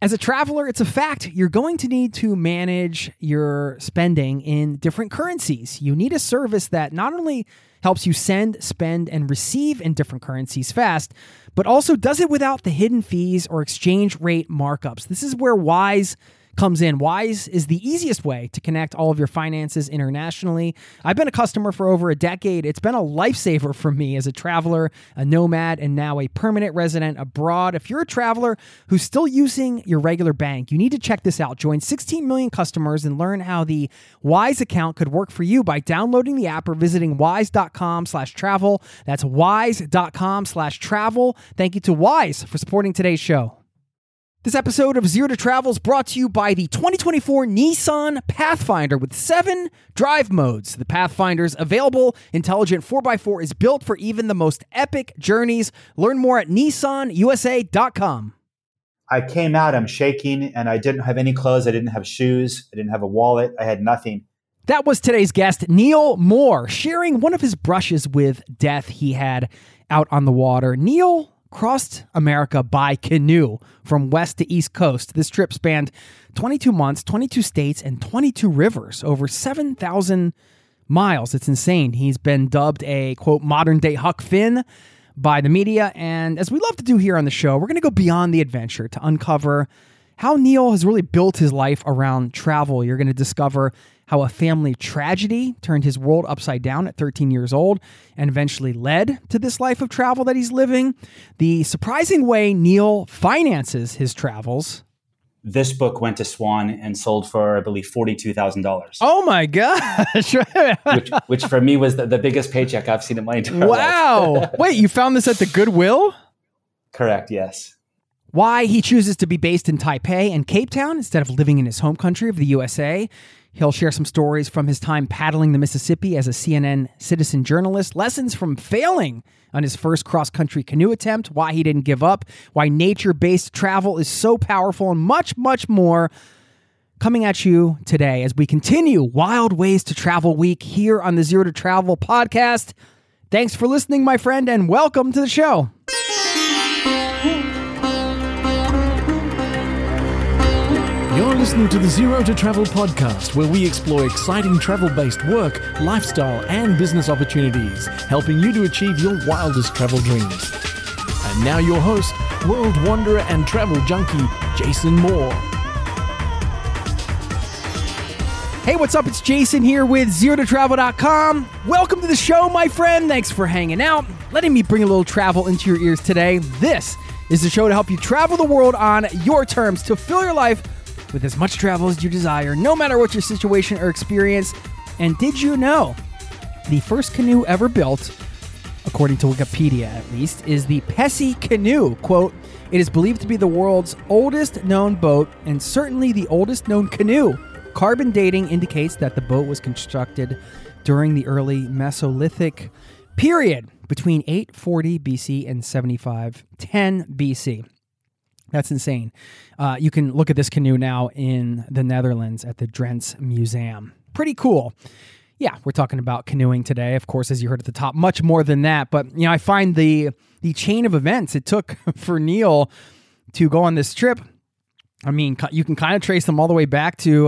As a traveler, it's a fact. You're going to need to manage your spending in different currencies. You need a service that not only helps you send, spend, and receive in different currencies fast, but also does it without the hidden fees or exchange rate markups. This is where Wise comes in. Wise is the easiest way to connect all of your finances internationally. I've been a customer for over a decade. It's been a lifesaver for me as a traveler, a nomad, and now a permanent resident abroad. If you're a traveler who's still using your regular bank, you need to check this out. Join 16 million customers and learn how the Wise account could work for you by downloading the app or visiting wise.com/travel. That's wise.com/travel. Thank you to Wise for supporting today's show. This episode of Zero to Travel is brought to you by the 2024 Nissan Pathfinder with 7 drive modes. The Pathfinder's available intelligent 4x4 is built for even the most epic journeys. Learn more at nissanusa.com. I came out, I'm shaking, and I didn't have any clothes. I didn't have shoes. I didn't have a wallet. I had nothing. That was today's guest, Neil Moore, sharing one of his brushes with death he had out on the water. Neil crossed America by canoe from west to east coast. This trip spanned 22 months, 22 states, and 22 rivers, over 7,000 miles. It's insane. He's been dubbed a, quote, modern-day Huck Finn by the media, and as we love to do here on the show, we're going to go beyond the adventure to uncover how Neil has really built his life around travel. You're going to discover how a family tragedy turned his world upside down at 13 years old and eventually led to this life of travel that he's living. The surprising way Neil finances his travels. This book went to Swan and sold for, I believe, $42,000. Oh my gosh. which for me was the biggest paycheck I've seen in my entire life. Wow. Wait, you found this at the Goodwill? Correct, yes. Why he chooses to be based in Taipei and Cape Town instead of living in his home country of the USA. He'll share some stories from his time paddling the Mississippi as a CNN citizen journalist, lessons from failing on his first cross-country canoe attempt, why he didn't give up, why nature-based travel is so powerful, and much, much more coming at you today as we continue Wild Ways to Travel Week here on the Zero to Travel podcast. Thanks for listening, my friend, and welcome to the show. You're listening to the Zero to Travel podcast, where we explore exciting travel-based work, lifestyle, and business opportunities, helping you to achieve your wildest travel dreams. And now your host, world wanderer and travel junkie, Jason Moore. Hey, what's up? It's Jason here with ZeroToTravel.com. Welcome to the show, my friend. Thanks for hanging out, letting me bring a little travel into your ears today. This is the show to help you travel the world on your terms, to fill your life with as much travel as you desire, no matter what your situation or experience. And did you know the first canoe ever built, according to Wikipedia at least, is the Pesce canoe? Quote, it is believed to be the world's oldest known boat and certainly the oldest known canoe. Carbon dating indicates that the boat was constructed during the early Mesolithic period between 840 BC and 7510 BC. That's insane. You can look at this canoe now in the Netherlands at the Drents Museum. Pretty cool. Yeah, we're talking about canoeing today, of course, as you heard at the top, much more than that. But, you know, I find the chain of events it took for Neil to go on this trip, I mean, you can kind of trace them all the way back to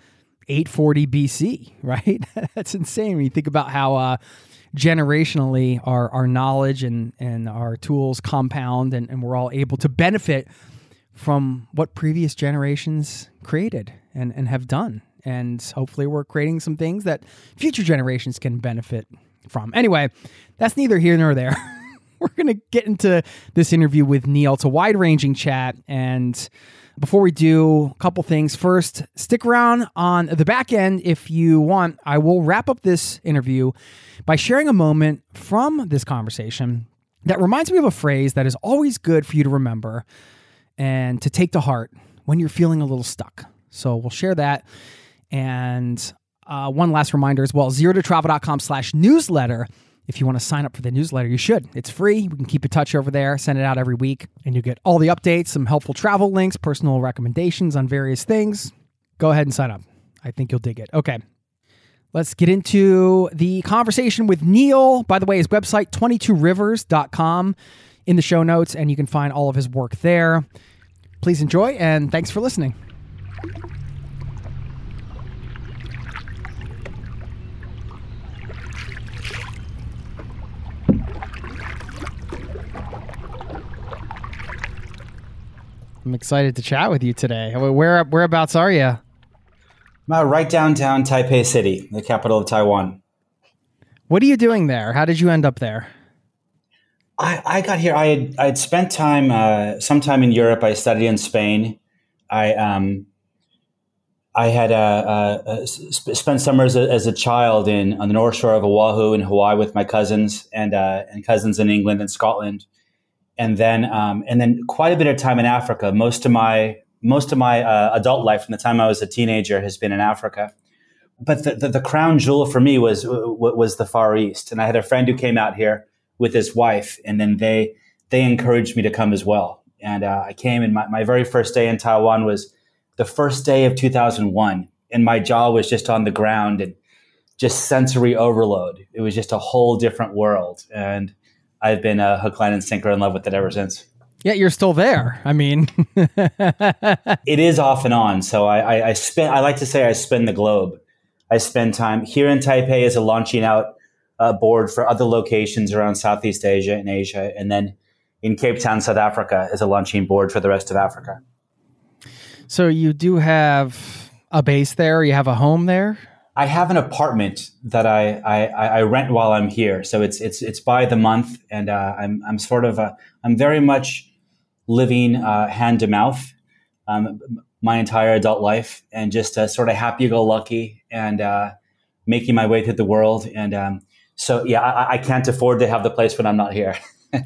840 BC, right? That's insane when you think about how generationally our knowledge and our tools compound and we're all able to benefit from what previous generations created and have done. And hopefully we're creating some things that future generations can benefit from. Anyway, that's neither here nor there. We're going to get into this interview with Neil. It's a wide-ranging chat. And before we do, a couple things. First, stick around on the back end if you want. I will wrap up this interview by sharing a moment from this conversation that reminds me of a phrase that is always good for you to remember and to take to heart when you're feeling a little stuck. So we'll share that. And one last reminder as well, zerototravel.com/newsletter. If you want to sign up for the newsletter, you should. It's free. We can keep in touch over there, send it out every week, and you get all the updates, some helpful travel links, personal recommendations on various things. Go ahead and sign up. I think you'll dig it. Okay. Let's get into the conversation with Neil. By the way, his website, 22rivers.com, in the show notes, and you can find all of his work there. Please enjoy, and thanks for listening. I'm excited to chat with you today. Whereabouts are you? I'm right downtown Taipei City, the capital of Taiwan. What are you doing there? How did you end up there? I got here. I had spent sometime in Europe. I studied in Spain. I had spent summers as a child on the North Shore of Oahu in Hawaii with my cousins and cousins in England and Scotland. And then quite a bit of time in Africa. Most of my adult life from the time I was a teenager has been in Africa. But the crown jewel for me was the Far East. And I had a friend who came out here with his wife, and then they encouraged me to come as well. And I came, and my very first day in Taiwan was the first day of 2001. And my jaw was just on the ground and just sensory overload. It was just a whole different world. And I've been hook, line, and sinker in love with it ever since. Yeah, you're still there. I mean, it is off and on. So I like to say I spin the globe. I spend time here in Taipei as a launching out board for other locations around Southeast Asia and Asia, and then in Cape Town, South Africa, as a launching board for the rest of Africa. So you do have a base there? You have a home there? I have an apartment that I rent while I'm here, so it's by the month, and I'm very much living hand to mouth my entire adult life, and just sort of happy-go-lucky and making my way through the world. And so yeah, I can't afford to have the place when I'm not here.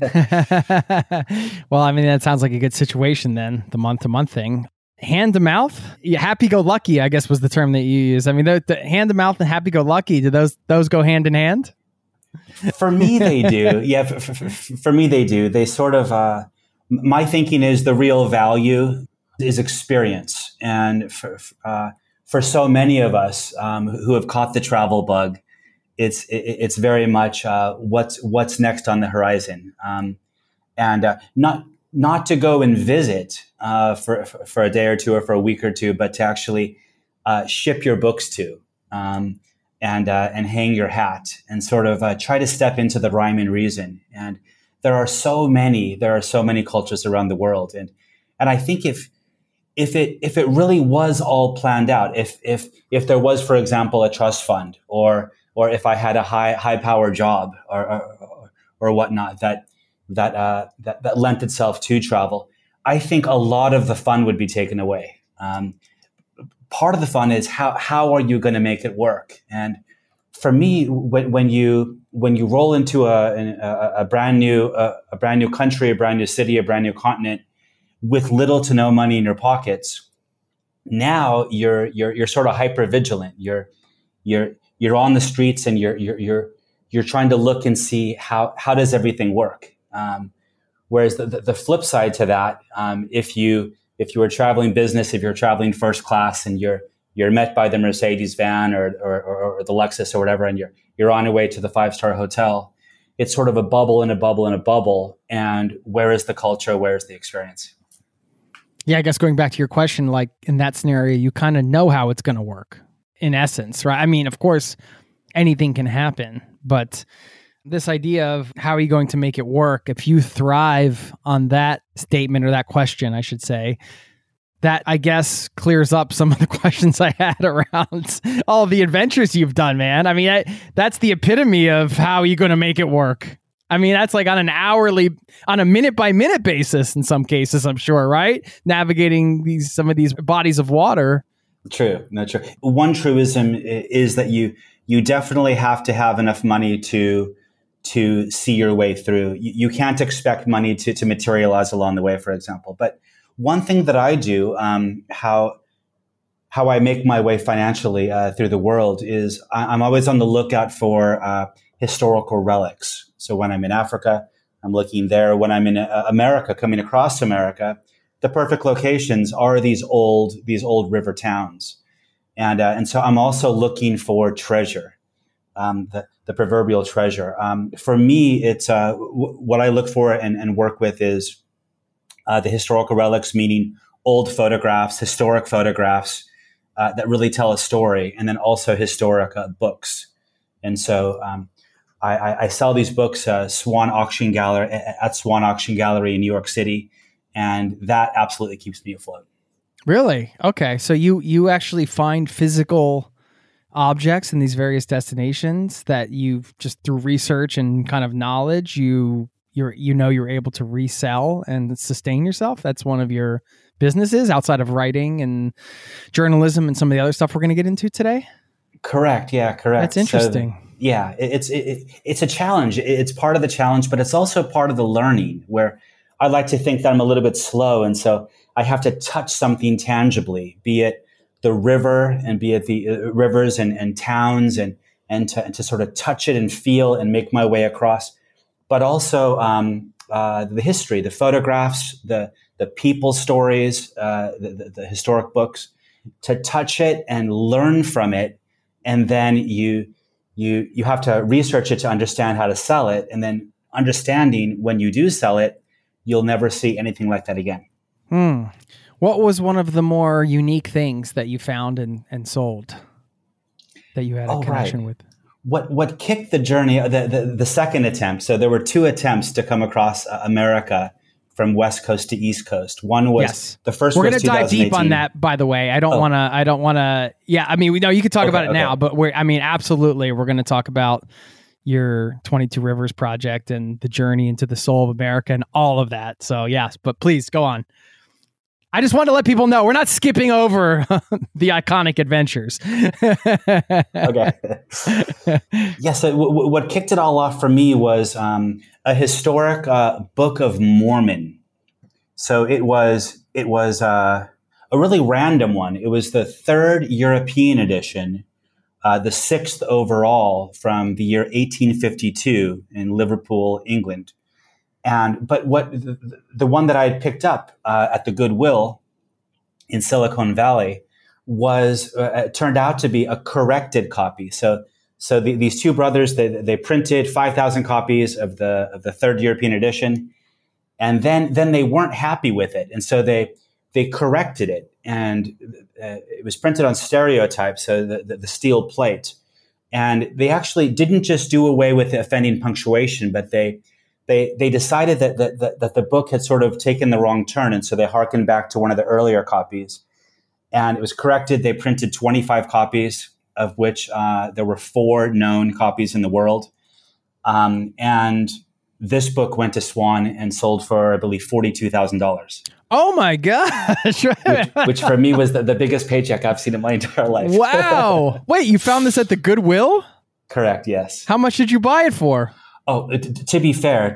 Well, I mean, that sounds like a good situation then, the month-to-month thing. Hand to mouth, happy-go-lucky, I guess was the term that you use. I mean, the hand to mouth and happy-go-lucky, do those go hand in hand? For me, they do. Yeah, for me, they do. They sort of. My thinking is the real value is experience, and for so many of us who have caught the travel bug, it's very much what's next on the horizon, and not to go and visit for a day or two or for a week or two, but to actually ship your books to and hang your hat and sort of try to step into the rhyme and reason. And there are so many cultures around the world, and I think if it really was all planned out, if there was, for example, a trust fund, or if I had a high power job or whatnot that lent itself to travel, I think a lot of the fun would be taken away. Part of the fun is how are you going to make it work? And for me, when you roll into a brand new country, a brand new city, a brand new continent with little to no money in your pockets, now you're sort of hyper vigilant. You're on the streets and you're trying to look and see how does everything work. Whereas the flip side to that, if you are traveling business, if you're traveling first class, and you're met by the Mercedes van or the Lexus or whatever, and you're on your way to the 5-star hotel, it's sort of a bubble and a bubble and a bubble. And where is the culture? Where is the experience? Yeah, I guess going back to your question, like in that scenario, you kind of know how it's going to work in essence, right? I mean, of course, anything can happen, but this idea of how are you going to make it work, if you thrive on that statement, or that question, I should say, that I guess clears up some of the questions I had around all the adventures you've done, man. I mean, that's the epitome of how you're going to make it work. I mean, that's like on a minute by minute basis in some cases, I'm sure, right? Navigating some of these bodies of water. True. No, true. One truism is that you definitely have to have enough money to see your way through. You can't expect money to materialize along the way, for example. But one thing that I do, how I make my way financially through the world, is I'm always on the lookout for historical relics. So when I'm in Africa, I'm looking there. When I'm in America, coming across America, the perfect locations are these old river towns, and so I'm also looking for treasure, the proverbial treasure. For me, it's what I look for and work with is the historical relics, meaning old photographs, historic photographs that really tell a story, and then also historic books. And so I sell these books at Swan Auction Gallery in New York City, and that absolutely keeps me afloat. Really? Okay. So you actually find physical objects in these various destinations that you've just through research and kind of knowledge you're able to resell and sustain yourself. That's one of your businesses outside of writing and journalism and some of the other stuff we're going to get into today. Correct. Yeah. Correct. That's interesting. So, yeah, it's a challenge. It's part of the challenge, but it's also part of the learning, where I like to think that I'm a little bit slow, and so I have to touch something tangibly, be it the river, and be it the rivers and towns, and to sort of touch it and feel and make my way across. But also the history, the photographs, the people stories, the historic books, to touch it and learn from it, and then you have to research it to understand how to sell it, and then understanding when you do sell it, you'll never see anything like that again. What was one of the more unique things that you found and sold that you had a connection with? What kicked the journey, the second attempt? So there were two attempts to come across America from West Coast to East Coast. One was the first. We're going to dive deep on that, by the way. I don't want to. Yeah, I mean, we know you could talk about it now, but absolutely, we're going to talk about your 22 Rivers project and the journey into the soul of America and all of that. So yes, but please go on. I just wanted to let people know we're not skipping over the iconic adventures. Okay. Yes. What kicked it all off for me was a historic Book of Mormon. So it was a really random one. It was the third European edition, the sixth overall from the year 1852 in Liverpool, England. But the one that I had picked up at the Goodwill in Silicon Valley was turned out to be a corrected copy. So these two brothers, they printed 5,000 copies of the third European edition, and then they weren't happy with it, and so they corrected it, and it was printed on stereotype, so the steel plate, and they actually didn't just do away with the offending punctuation, but they decided that the book had sort of taken the wrong turn, and so they harkened back to one of the earlier copies, and it was corrected. They printed 25 copies, of which there were 4 known copies in the world, and this book went to Swan and sold for, I believe, $42,000. Oh my gosh! which for me was the biggest paycheck I've seen in my entire life. Wow! Wait, you found this at the Goodwill? Correct. Yes. How much did you buy it for? Oh, to be fair,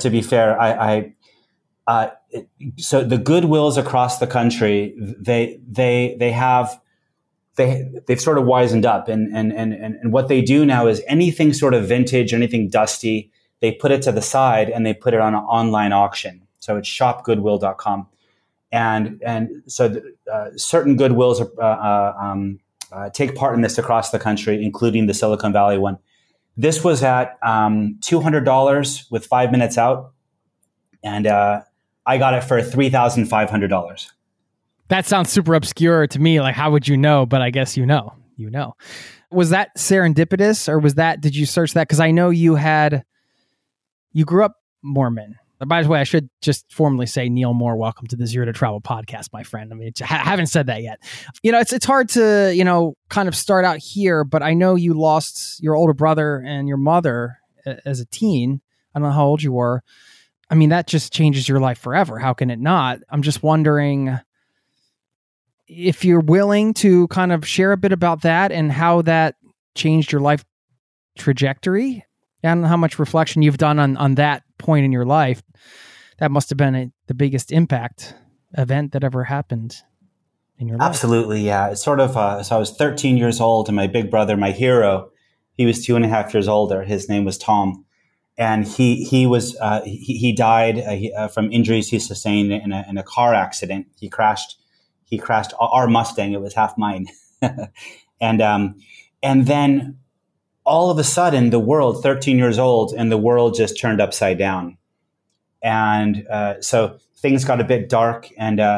so the Goodwills across the country, they've sort of wisened up, and what they do now is anything sort of vintage, anything dusty, they put it to the side and they put it on an online auction. So it's shopgoodwill.com, and so certain Goodwills take part in this across the country, including the Silicon Valley one. This was at $200 with 5 minutes out, and I got it for $3,500. That sounds super obscure to me. Like, how would you know? But I guess you know. Was that serendipitous, or did you search that? Because I know you grew up Mormon. By the way, I should just formally say, Neil Moore, welcome to the Zero to Travel podcast, my friend. I mean, I haven't said that yet. It's hard to, kind of start out here, but I know you lost your older brother and your mother as a teen. I don't know how old you were. I mean, that just changes your life forever. How can it not? I'm just wondering if you're willing to kind of share a bit about that and how that changed your life trajectory and how much reflection you've done on that point in your life. That must have been the biggest impact event that ever happened in your life. Absolutely, yeah. It's sort of, so I was 13 years old, and my big brother, my hero, he was 2.5 years older. His name was Tom. And he died from injuries he sustained in a car accident. He crashed our Mustang. It was half mine. And then all of a sudden, the world, 13 years old, and the world just turned upside down. And so things got a bit dark. And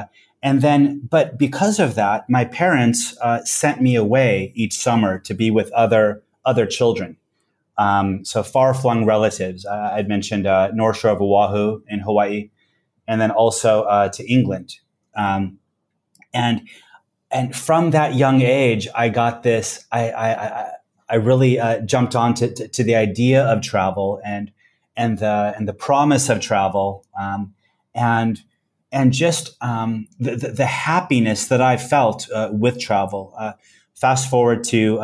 And then, but because of that, my parents sent me away each summer to be with other children. So far-flung relatives. I'd mentioned North Shore of Oahu in Hawaii, and then also to England. And from that young age, I got this. I really jumped on to the idea of travel and the promise of travel, and just the happiness that I felt with travel. Fast forward to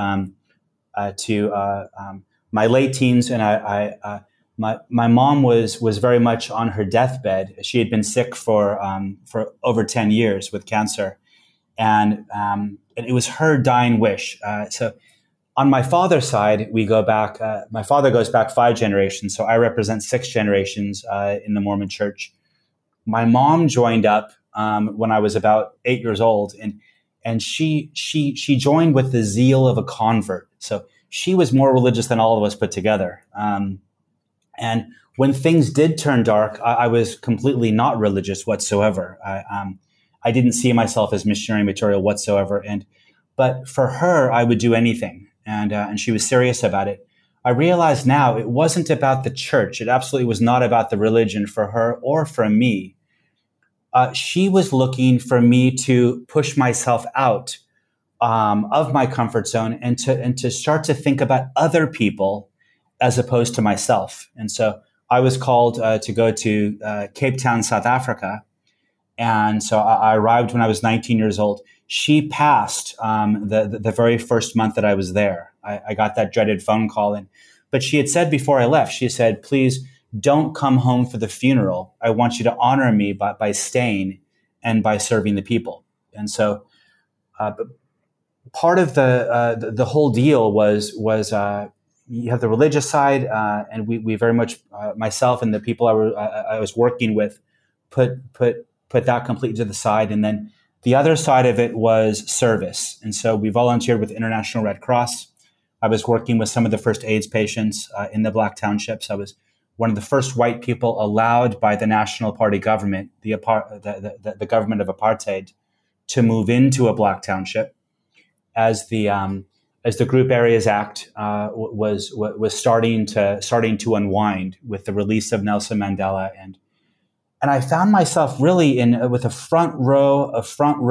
my late teens, and my mom was very much on her deathbed. She had been sick for over 10 years with cancer, and it was her dying wish. So on my father's side, we go back. My father goes back 5 generations, so I represent 6 generations in the Mormon Church. My mom joined up when I was about 8 years old, and she joined with the zeal of a convert. So she was more religious than all of us put together. And when things did turn dark, I was completely not religious whatsoever. I didn't see myself as missionary material whatsoever. But for her, I would do anything. And she was serious about it. I realize now it wasn't about the church. It absolutely was not about the religion for her or for me. She was looking for me to push myself out of my comfort zone and to start to think about other people as opposed to myself. And so I was called to go to Cape Town, South Africa. And so I arrived when I was 19 years old. She passed the very first month that I was there. I got that dreaded phone call. But she had said before I left, she said, please don't come home for the funeral. I want you to honor me by staying and by serving the people. And so part of the whole deal was you have the religious side, and we very much, myself and the people I was working with, put that completely to the side. And then the other side of it was service. And so we volunteered with International Red Cross. I was working with some of the first AIDS patients in the Black Townships. I was one of the first white people allowed by the National Party government, the government of apartheid, to move into a Black Township as the Group Areas Act was starting to unwind with the release of Nelson Mandela, and I found myself really with a front row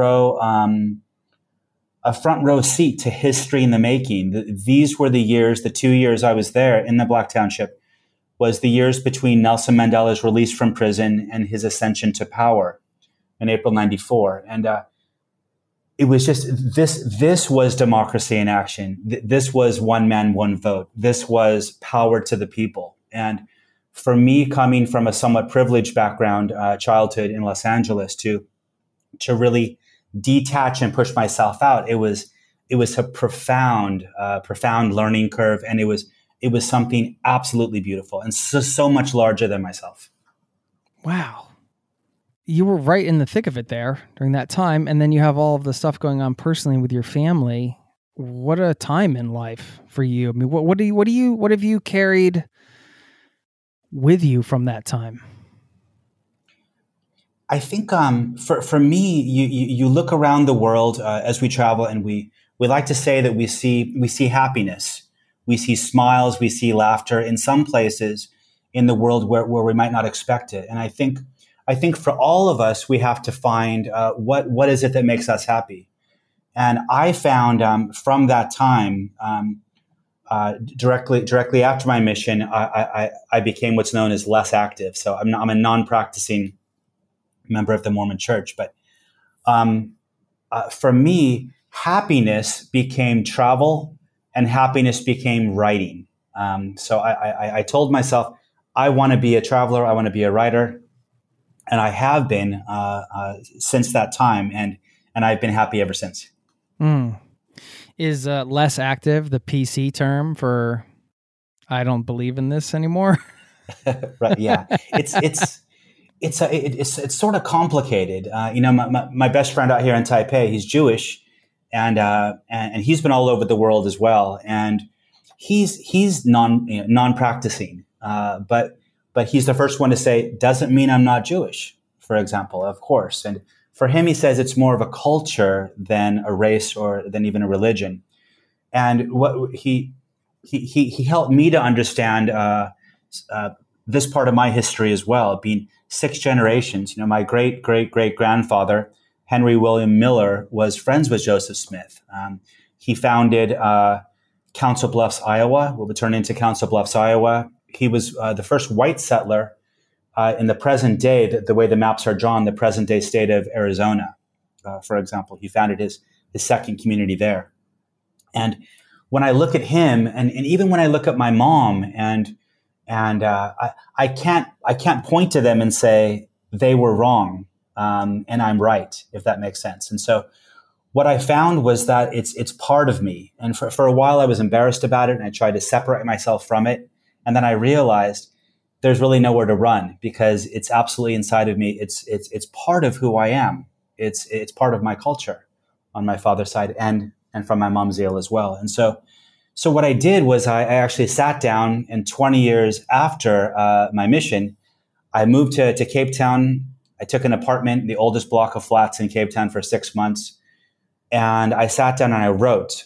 seat to history in the making. These were the 2 years I was there in the Black Township was the years between Nelson Mandela's release from prison and his ascension to power in April 94. And it was just this was democracy in action. This was one man, one vote. This was power to the people. And for me, coming from a somewhat privileged background, childhood in Los Angeles, to really detach and push myself out, it was a profound learning curve, and it was something absolutely beautiful and so much larger than myself. Wow. You were right in the thick of it there during that time. And then you have all of the stuff going on personally with your family. What a time in life for you. I mean, what have you carried with you from that time? I think for me, you look around the world as we travel, and we like to say that we see happiness. We see smiles, we see laughter in some places in the world where we might not expect it. And I think for all of us, we have to find what is it that makes us happy. And I found from that time, directly after my mission, I became what's known as less active. So I'm a non-practicing member of the Mormon Church. But for me, happiness became travel, and happiness became writing. So I told myself, I want to be a traveler. I want to be a writer. And I have been since that time. And I've been happy ever since. Is less active the PC term for I don't believe in this anymore? Right. Yeah. It's sort of complicated. My best friend out here in Taipei, he's Jewish. And he's been all over the world as well, and he's non-practicing, but he's the first one to say, doesn't mean I'm not Jewish, for example, of course. And For him, he says it's more of a culture than a race or than even a religion. And what he helped me to understand this part of my history as well, being 6 generations. My great grandfather, Henry William Miller, was friends with Joseph Smith. He founded Council Bluffs, Iowa, what would turn into Council Bluffs, Iowa. He was the first white settler in the present day, the way the maps are drawn, the present day state of Arizona, for example. He founded his second community there. And when I look at him, and even when I look at my mom, and I can't point to them and say they were wrong and I'm right, if that makes sense. And so what I found was that it's part of me. And for a while I was embarrassed about it, and I tried to separate myself from it. And then I realized there's really nowhere to run, because it's absolutely inside of me. It's part of who I am. It's part of my culture on my father's side and from my mom's Zale as well. And so what I did was I actually sat down, and 20 years after my mission, I moved to Cape Town. I took an apartment, the oldest block of flats in Cape Town, for 6 months. And I sat down and I wrote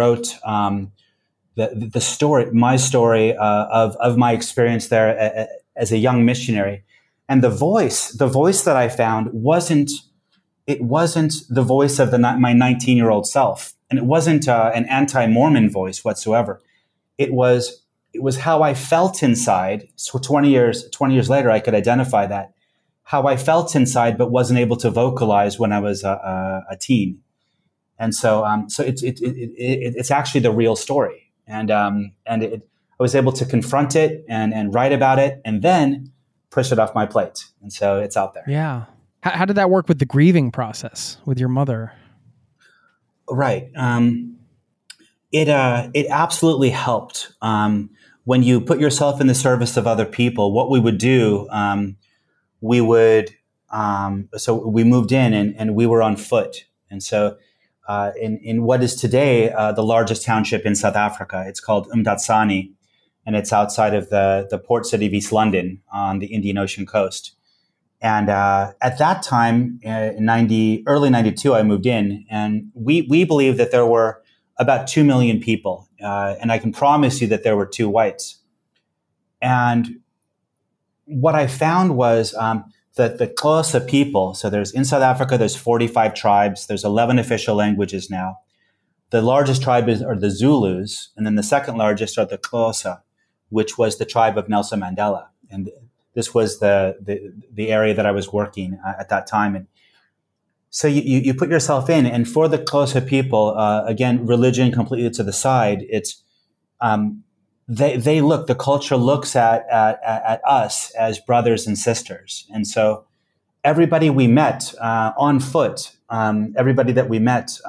the story, my story of my experience there as a young missionary. And the voice that I found wasn't the voice of my 19-year-old self. And it wasn't an anti-Mormon voice whatsoever. It was how I felt inside. So 20 years later, I could identify that, how I felt inside, but wasn't able to vocalize when I was a teen. And so it's actually the real story. And I was able to confront it and write about it, and then push it off my plate. And so it's out there. Yeah. How did that work with the grieving process with your mother? Right. It absolutely helped. When you put yourself in the service of other people, what we would do, so we moved in and we were on foot. And so in what is today the largest township in South Africa, it's called Umdatsani, and it's outside of the port city of East London on the Indian Ocean coast. And at that time, in early 92, I moved in, and we believed that there were about 2 million people. And I can promise you that there were 2 whites. And what I found was that the Xhosa people, so in South Africa, there's 45 tribes. There's 11 official languages now. The largest tribe are the Zulus, and then the second largest are the Xhosa, which was the tribe of Nelson Mandela. And this was the area that I was working at that time. And so you put yourself in, and for the Xhosa people, again, religion completely to the side. It's the culture looks at us as brothers and sisters. And so everybody we met on foot, everybody that we met,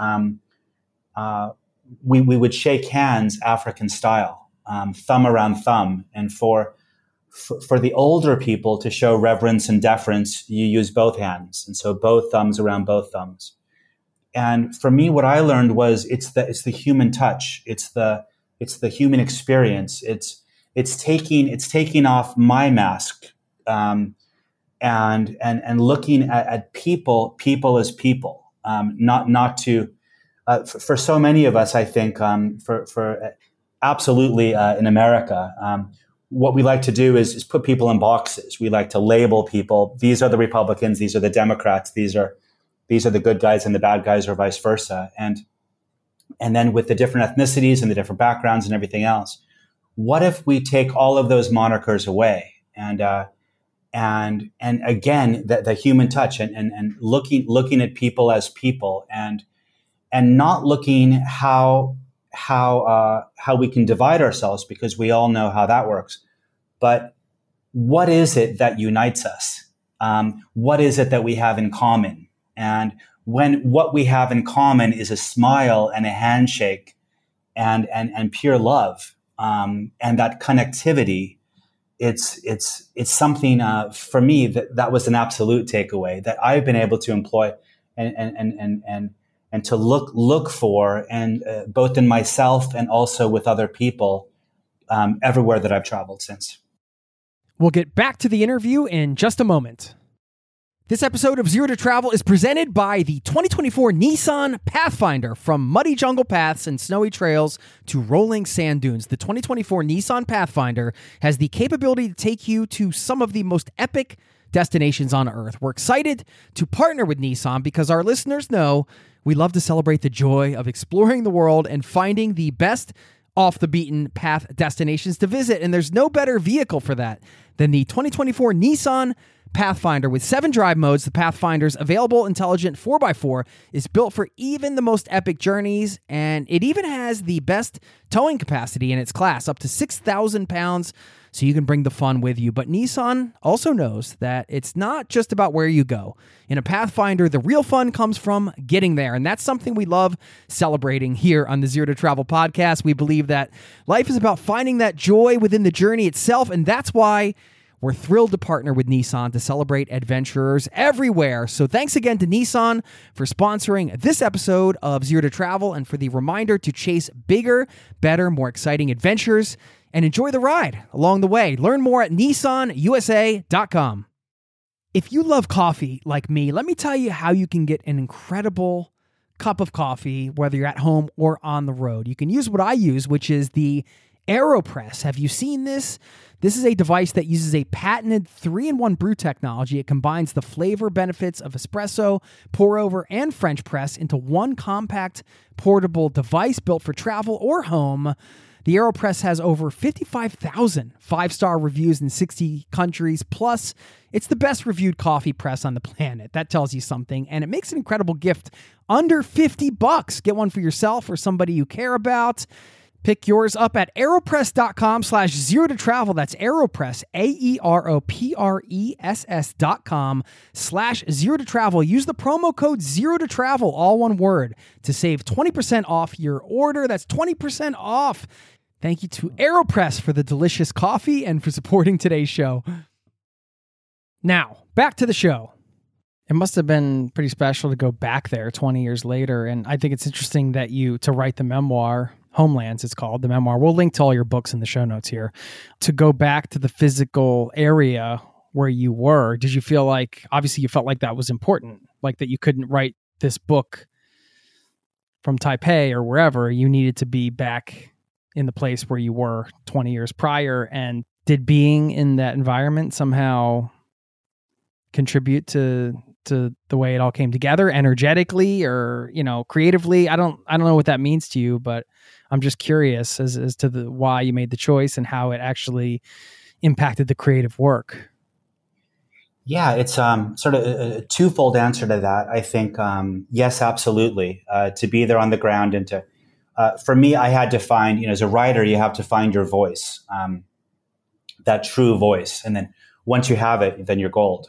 we would shake hands African style, thumb around thumb. And for the older people to show reverence and deference, you use both hands. And so both thumbs around both thumbs. And for me, what I learned was it's the human touch. It's the human experience. It's taking off my mask, and looking at people as people, not to, for so many of us, I think, for absolutely in America, what we like to do is put people in boxes. We like to label people. These are the Republicans. These are the Democrats. These are the good guys and the bad guys, or vice versa. And then with the different ethnicities and the different backgrounds and everything else, what if we take all of those monikers away and again, the human touch and looking at people as people and not looking how we can divide ourselves, because we all know how that works. But what is it that unites us? What is it that we have in common? And when what we have in common is a smile and a handshake and pure love, and that connectivity, it's something for me that was an absolute takeaway that I've been able to employ and to look for, and both in myself and also with other people everywhere that I've traveled since. We'll get back to the interview in just a moment. This episode of Zero to Travel is presented by the 2024 Nissan Pathfinder. From muddy jungle paths and snowy trails to rolling sand dunes, the 2024 Nissan Pathfinder has the capability to take you to some of the most epic destinations on Earth. We're excited to partner with Nissan because our listeners know we love to celebrate the joy of exploring the world and finding the best off the beaten path destinations to visit. And there's no better vehicle for that than the 2024 Nissan Pathfinder. With 7 drive modes, the Pathfinder's available intelligent 4x4 is built for even the most epic journeys, and it even has the best towing capacity in its class, up to 6,000 pounds, so you can bring the fun with you. But Nissan also knows that it's not just about where you go. In a Pathfinder, the real fun comes from getting there, and that's something we love celebrating here on the Zero to Travel podcast. We believe that life is about finding that joy within the journey itself, and that's why we're thrilled to partner with Nissan to celebrate adventurers everywhere. So thanks again to Nissan for sponsoring this episode of Zero to Travel and for the reminder to chase bigger, better, more exciting adventures and enjoy the ride along the way. Learn more at nissanusa.com. If you love coffee like me, let me tell you how you can get an incredible cup of coffee, whether you're at home or on the road. You can use what I use, which is the AeroPress. Have you seen this? This is a device that uses a patented 3-in-1 brew technology. It combines the flavor benefits of espresso, pour over, and French press into one compact, portable device built for travel or home. The AeroPress has over 55,000 five-star reviews in 60 countries. Plus, it's the best reviewed coffee press on the planet. That tells you something. And it makes an incredible gift under $50. Get one for yourself or somebody you care about. Pick yours up at aeropress.com/zero to travel. That's AeroPress, AeroPress.com/zero to travel. Use the promo code zero to travel, all one word, to save 20% off your order. That's 20% off. Thank you to AeroPress for the delicious coffee and for supporting today's show. Now, back to the show. It must have been pretty special to go back there 20 years later. And I think it's interesting that to write the memoir, Homelands, it's called, the memoir. We'll link to all your books in the show notes here. To go back to the physical area where you were, did you feel like, obviously you felt like that was important, like that you couldn't write this book from Taipei or wherever, you needed to be back in the place where you were 20 years prior? And did being in that environment somehow contribute to the way it all came together energetically or, creatively? I don't know what that means to you, but I'm just curious as to why you made the choice and how it actually impacted the creative work. Yeah, it's sort of a twofold answer to that. I think, yes, absolutely. To be there on the ground and for me, I had to find, as a writer, you have to find your voice, that true voice. And then once you have it, then you're gold.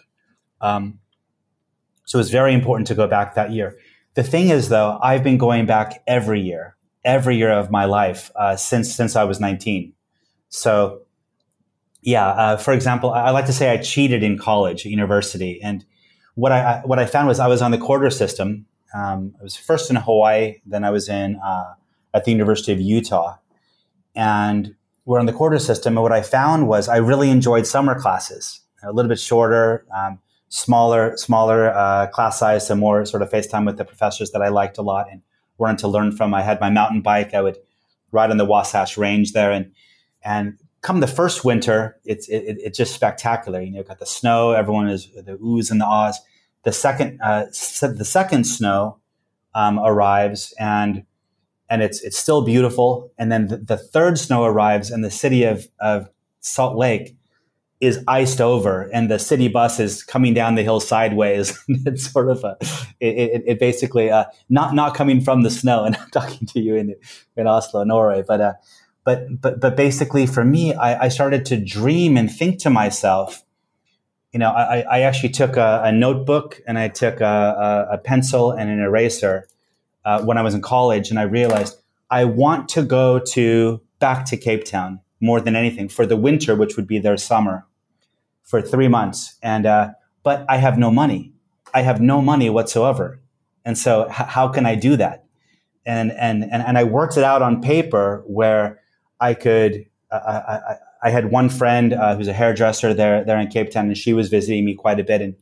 So it's very important to go back that year. The thing is, though, I've been going back every year of my life since I was 19. So, yeah, for example, I like to say I cheated in college, at university. And what I found was I was on the quarter system. I was first in Hawaii, then I was at the University of Utah. And we're on the quarter system. And what I found was I really enjoyed summer classes, a little bit shorter, smaller class size, so more sort of FaceTime with the professors that I liked a lot and wanted to learn from. I had my mountain bike. I would ride on the Wasatch Range there, and come the first winter, it's just spectacular. Got the snow. Everyone is the oohs and the ahs. The second snow arrives, and it's still beautiful. And then the third snow arrives, and the city of Salt Lake is iced over, and the city bus is coming down the hill sideways. It's sort of it basically not coming from the snow. And I'm talking to you in Oslo, Norway, but basically for me, I started to dream and think to myself. I actually took a notebook and I took a pencil and an eraser when I was in college, and I realized I want to go back to Cape Town more than anything for the winter, which would be their summer, for 3 months. And but I have no money. I have no money whatsoever. And so how can I do that? And I worked it out on paper where I could. I had one friend who's a hairdresser there in Cape Town, and she was visiting me quite a bit.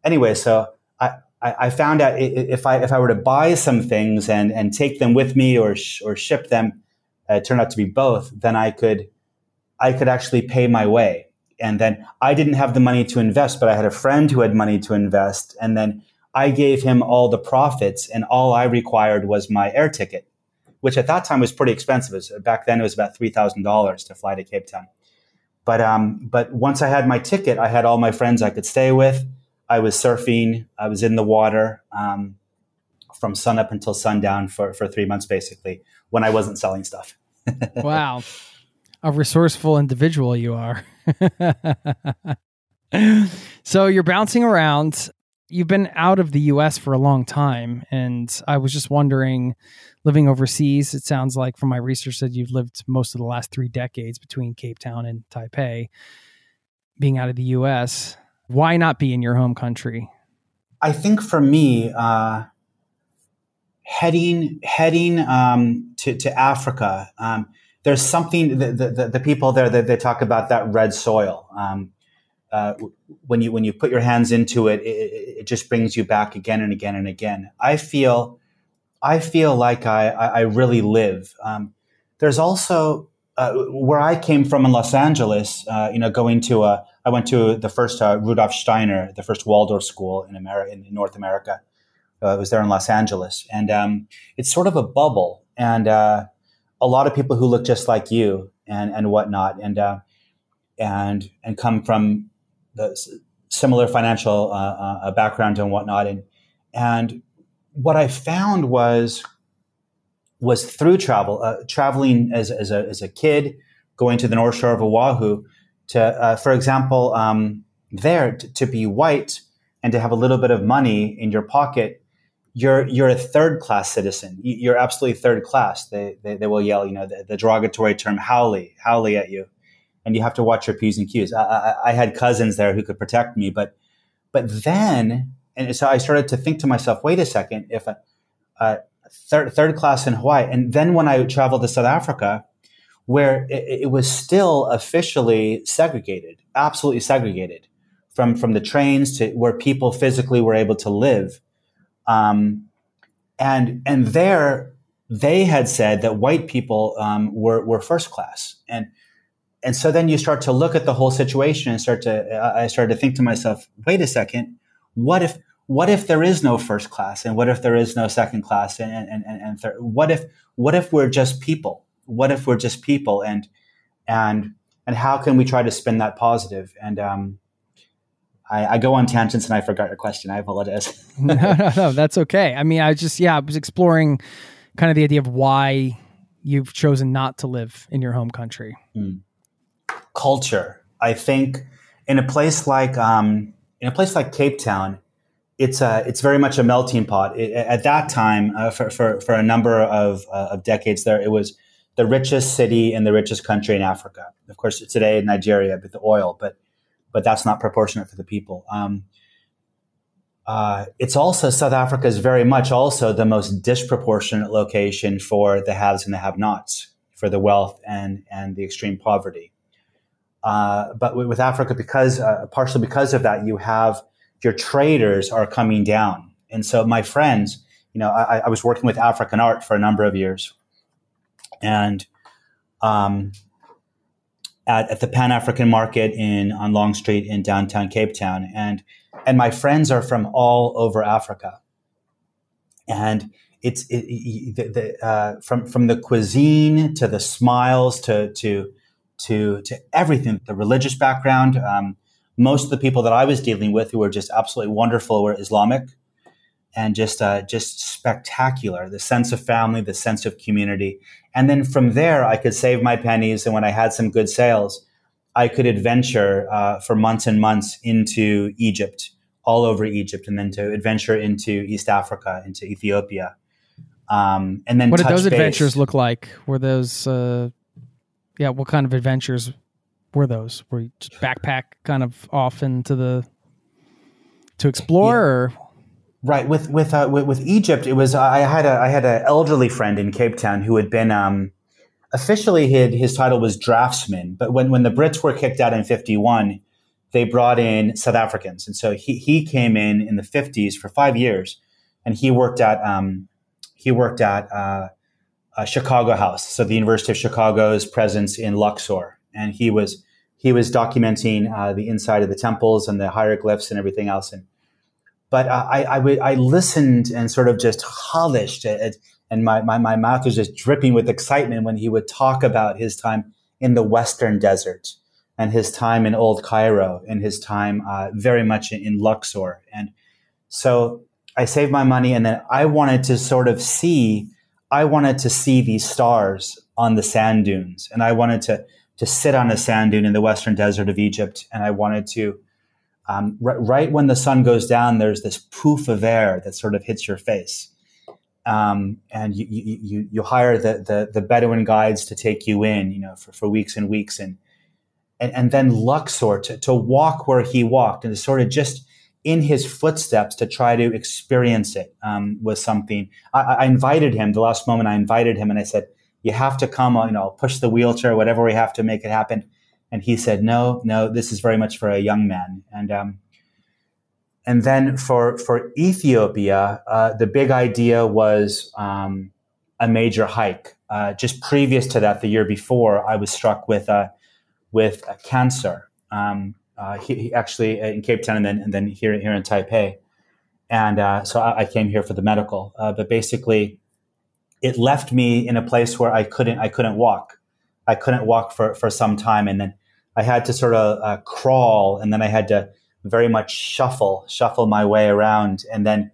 anyway, so I found out if I were to buy some things and take them with me or ship them, it turned out to be both, then I could actually pay my way. And then I didn't have the money to invest, but I had a friend who had money to invest. And then I gave him all the profits, and all I required was my air ticket, which at that time was pretty expensive. Back then it was about $3,000 to fly to Cape Town. But once I had my ticket, I had all my friends I could stay with. I was surfing. I was in the water from sunup until sundown for 3 months, basically, when I wasn't selling stuff. Wow. A resourceful individual you are. So you're bouncing around. You've been out of the U.S. for a long time. And I was just wondering, living overseas, it sounds like from my research that you've lived most of the last 3 decades between Cape Town and Taipei. Being out of the U.S., why not be in your home country? I think for me, heading to Africa, there's something, the people there, they talk about that red soil. When you put your hands into it, it just brings you back again and again and again. I feel like I really live. There's also where I came from in Los Angeles. I went to the first Rudolf Steiner, the first Waldorf school in North America. It was there in Los Angeles, and it's sort of a bubble, and a lot of people who look just like you and whatnot, and come from the similar financial background and whatnot, and what I found was through traveling as a kid, going to the North Shore of Oahu, to for example, to be white and to have a little bit of money in your pocket, you're a third class citizen. You're absolutely third class. They will yell, the derogatory term haole at you. And you have to watch your P's and Q's. I had cousins there who could protect me, but then, and so I started to think to myself, wait a second, if a third class in Hawaii, and then when I traveled to South Africa, where it was still officially segregated, absolutely segregated, from the trains to where people physically were able to live, and there they had said that white people were first class, and so then you start to look at the whole situation and I started to think to myself, wait a second, what if there is no first class, and what if there is no second class, and third, what if we're just people? What if we're just people, and how can we try to spin that positive? And I go on tangents and I forgot your question. I apologize. No, that's okay. I mean, I was exploring kind of the idea of why you've chosen not to live in your home country. Culture. I think in a place like Cape Town, it's very much a melting pot. At that time, for a number of decades there, it was the richest city in the richest country in Africa. Of course, today in Nigeria, with the oil, but that's not proportionate for the people. It's also, South Africa is very much also the most disproportionate location for the haves and the have-nots, for the wealth and the extreme poverty. But with Africa, partially because of that, you have your traders are coming down. And so my friends, I was working with African art for a number of years, and at the Pan-African Market on Long Street in downtown Cape Town, and my friends are from all over Africa, and from the cuisine to the smiles to everything, the religious background. Most of the people that I was dealing with, who were just absolutely wonderful, were Islamic, and just spectacular. The sense of family, the sense of community, and then from there, I could save my pennies. And when I had some good sales, I could adventure for months and months into Egypt, all over Egypt, and then to adventure into East Africa, into Ethiopia, and then. What did those adventures look like? Were those? What kind of adventures were those? Were you just backpack kind of off to explore, or? Right. With Egypt, it was, I had an elderly friend in Cape Town who had been, officially his title was draftsman. But when the Brits were kicked out in 1951, they brought in South Africans. And so he came in the 50s for 5 years, and he worked at Chicago House, so the University of Chicago's presence in Luxor. And he was documenting the inside of the temples and the hieroglyphs and everything else. But I listened and sort of just holished it, and my mouth was just dripping with excitement when he would talk about his time in the Western Desert and his time in Old Cairo and his time very much in Luxor. And so I saved my money, and then I wanted to see these stars on the sand dunes, and I wanted to sit on a sand dune in the Western Desert of Egypt, and I wanted to. Right when the sun goes down, there's this poof of air that sort of hits your face, and you hire the Bedouin guides to take you in, for weeks and weeks, and then Luxor to walk where he walked, and to sort of just in his footsteps to try to experience it was something. I invited him the last moment. I invited him, and I said, "You have to come. I'll push the wheelchair, whatever we have to make it happen." And he said, no, this is very much for a young man. And then for Ethiopia, the big idea was a major hike. Just previous to that, the year before, I was struck with cancer. He actually in Cape Town and then here in Taipei. And so I came here for the medical. But basically, it left me in a place where I couldn't walk. I couldn't walk for some time, and then I had to sort of crawl, and then I had to very much shuffle my way around, and then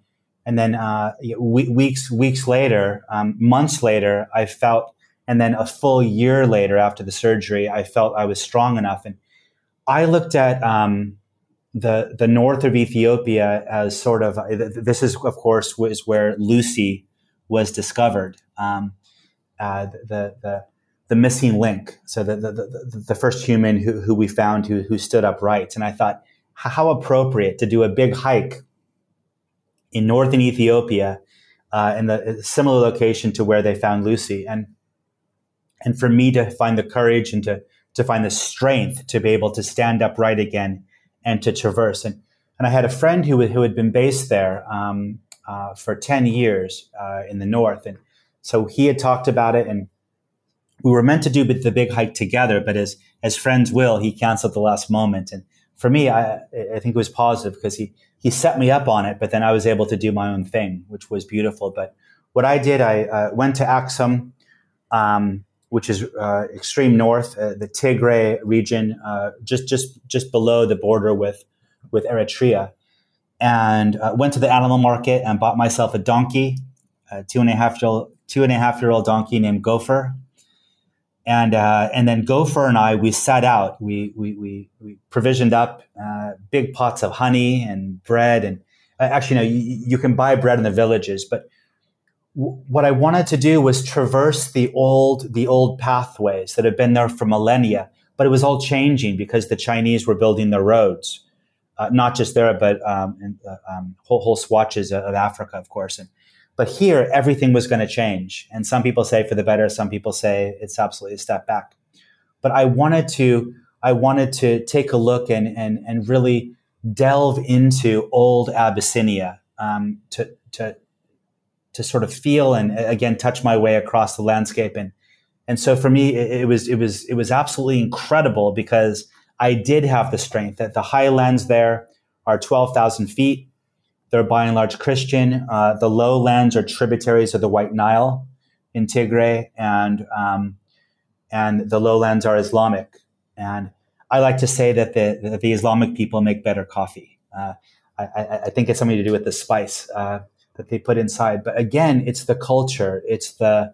weeks later, months later, I felt, and then a full year later after the surgery, I felt I was strong enough, and I looked at the north of Ethiopia as sort of this is of course was where Lucy was discovered. The missing link. So the first human who we found who stood upright. And I thought, how appropriate to do a big hike in northern Ethiopia, in the similar location to where they found Lucy. And for me to find the courage and to find the strength to be able to stand upright again and to traverse. And I had a friend who had been based there for 10 years in the north. And so he had talked about it, and we were meant to do the big hike together, but as friends will, he canceled the last moment. And for me, I think it was positive because he set me up on it, but then I was able to do my own thing, which was beautiful. But what I did, I went to Axum, which is extreme north, the Tigray region, just below the border with Eritrea, and went to the animal market and bought myself a donkey, a 2.5-year-old donkey named Gopher. And then Gopher and I, we set out. We provisioned up big pots of honey and bread. And actually, you can buy bread in the villages. But what I wanted to do was traverse the old pathways that have been there for millennia. But it was all changing because the Chinese were building their roads, not just there, but whole swatches of Africa, of course. But here, everything was going to change. And some people say for the better. Some people say it's absolutely a step back. But I wanted to take a look and really delve into old Abyssinia, to sort of feel and again touch my way across the landscape. And so for me, it was absolutely incredible because I did have the strength. That the highlands there are 12,000 feet. They're by and large Christian. The lowlands are tributaries of the White Nile in Tigray, and the lowlands are Islamic. And I like to say that the Islamic people make better coffee. I think it's something to do with the spice that they put inside. But again, it's the culture. It's the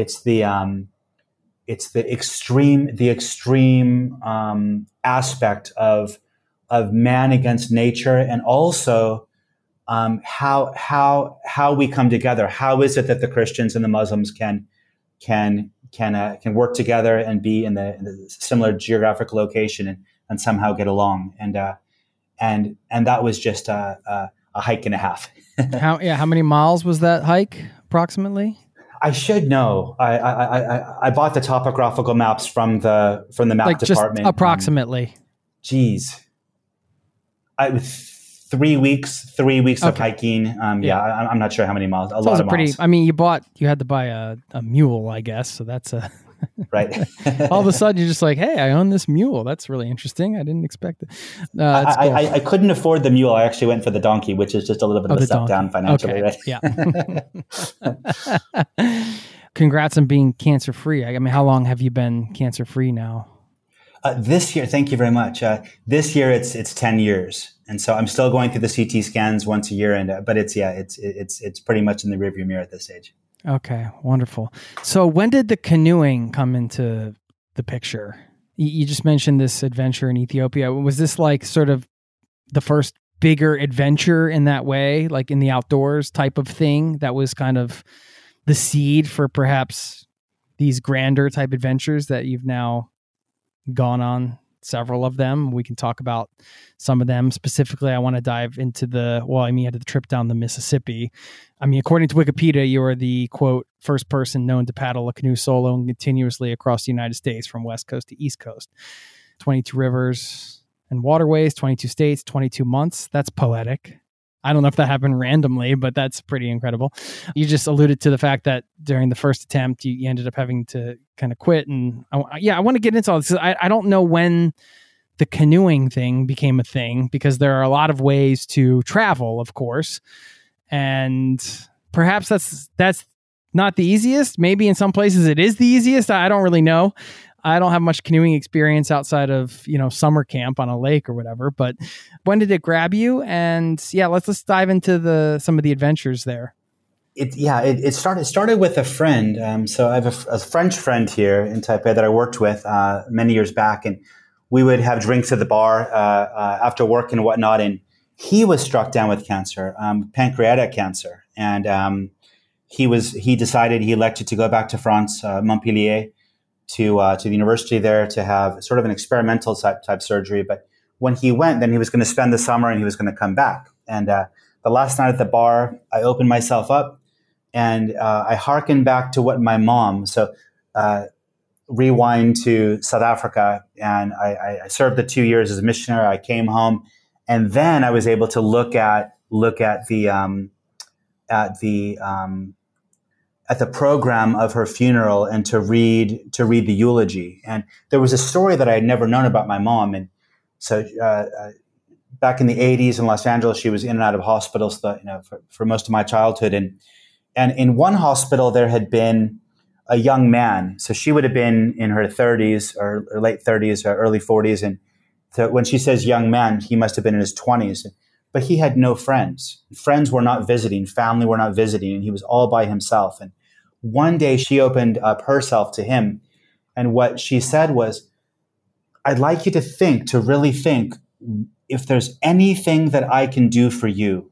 extreme aspect of man against nature, and also how we come together. How is it that the Christians and the Muslims can work together and be in the similar geographic location and somehow get along? And that was just a hike and a half. How many miles was that hike approximately? I should know. I bought the topographical maps from the map department. Just approximately. Geez. 3 weeks of Okay. hiking. I'm not sure how many miles. A lot of miles. I mean, you had to buy a mule, I guess. So that's Right. all of a sudden you're just like, hey, I own this mule. That's really interesting. I didn't expect it. That's cool. I couldn't afford the mule. I actually went for the donkey, which is just a little bit of a step down financially, right? Yeah. Congrats on being cancer free. I mean, how long have you been cancer free now? This year, thank you very much. This year, it's 10 years, and so I'm still going through the CT scans once a year, but it's pretty much in the rearview mirror at this stage. Okay, wonderful. So when did the canoeing come into the picture? You just mentioned this adventure in Ethiopia. Was this like sort of the first bigger adventure in that way, like in the outdoors type of thing that was kind of the seed for perhaps these grander type adventures that you've now gone on several of them? We can talk about some of them. Specifically, I want to dive into you had the trip down the Mississippi. I mean, according to Wikipedia, you are the, quote, first person known to paddle a canoe solo and continuously across the United States from West Coast to East Coast. 22 rivers and waterways, 22 states, 22 months. That's poetic. I don't know if that happened randomly, but that's pretty incredible. You just alluded to the fact that during the first attempt, you ended up having to kind of quit. And I want to get into all this. I don't know when the canoeing thing became a thing, because there are a lot of ways to travel, of course. And perhaps that's not the easiest. Maybe in some places it is the easiest. I don't really know. I don't have much canoeing experience outside of, summer camp on a lake or whatever, but when did it grab you? And let's dive into some of the adventures there. It started with a friend. So I have a French friend here in Taipei that I worked with many years back, and we would have drinks at the bar after work and whatnot. And he was struck down with cancer, pancreatic cancer, and he elected to go back to France, Montpellier, to the university there to have sort of an experimental type surgery. But when he went, then he was going to spend the summer and he was going to come back. And the last night at the bar, I opened myself up and I hearkened back to what my mom. So rewind to South Africa, and I served the 2 years as a missionary. I came home, and then I was able to look at the program of her funeral and to read the eulogy. And there was a story that I had never known about my mom. And so back in the 80s in Los Angeles, she was in and out of hospitals for most of my childhood. And in one hospital, there had been a young man. So she would have been in her 30s or late 30s or early 40s. And so when she says young man, he must have been in his 20s. But he had no friends. Friends were not visiting. Family were not visiting. And he was all by himself. And one day she opened up herself to him. And what she said was, I'd like you to really think, if there's anything that I can do for you,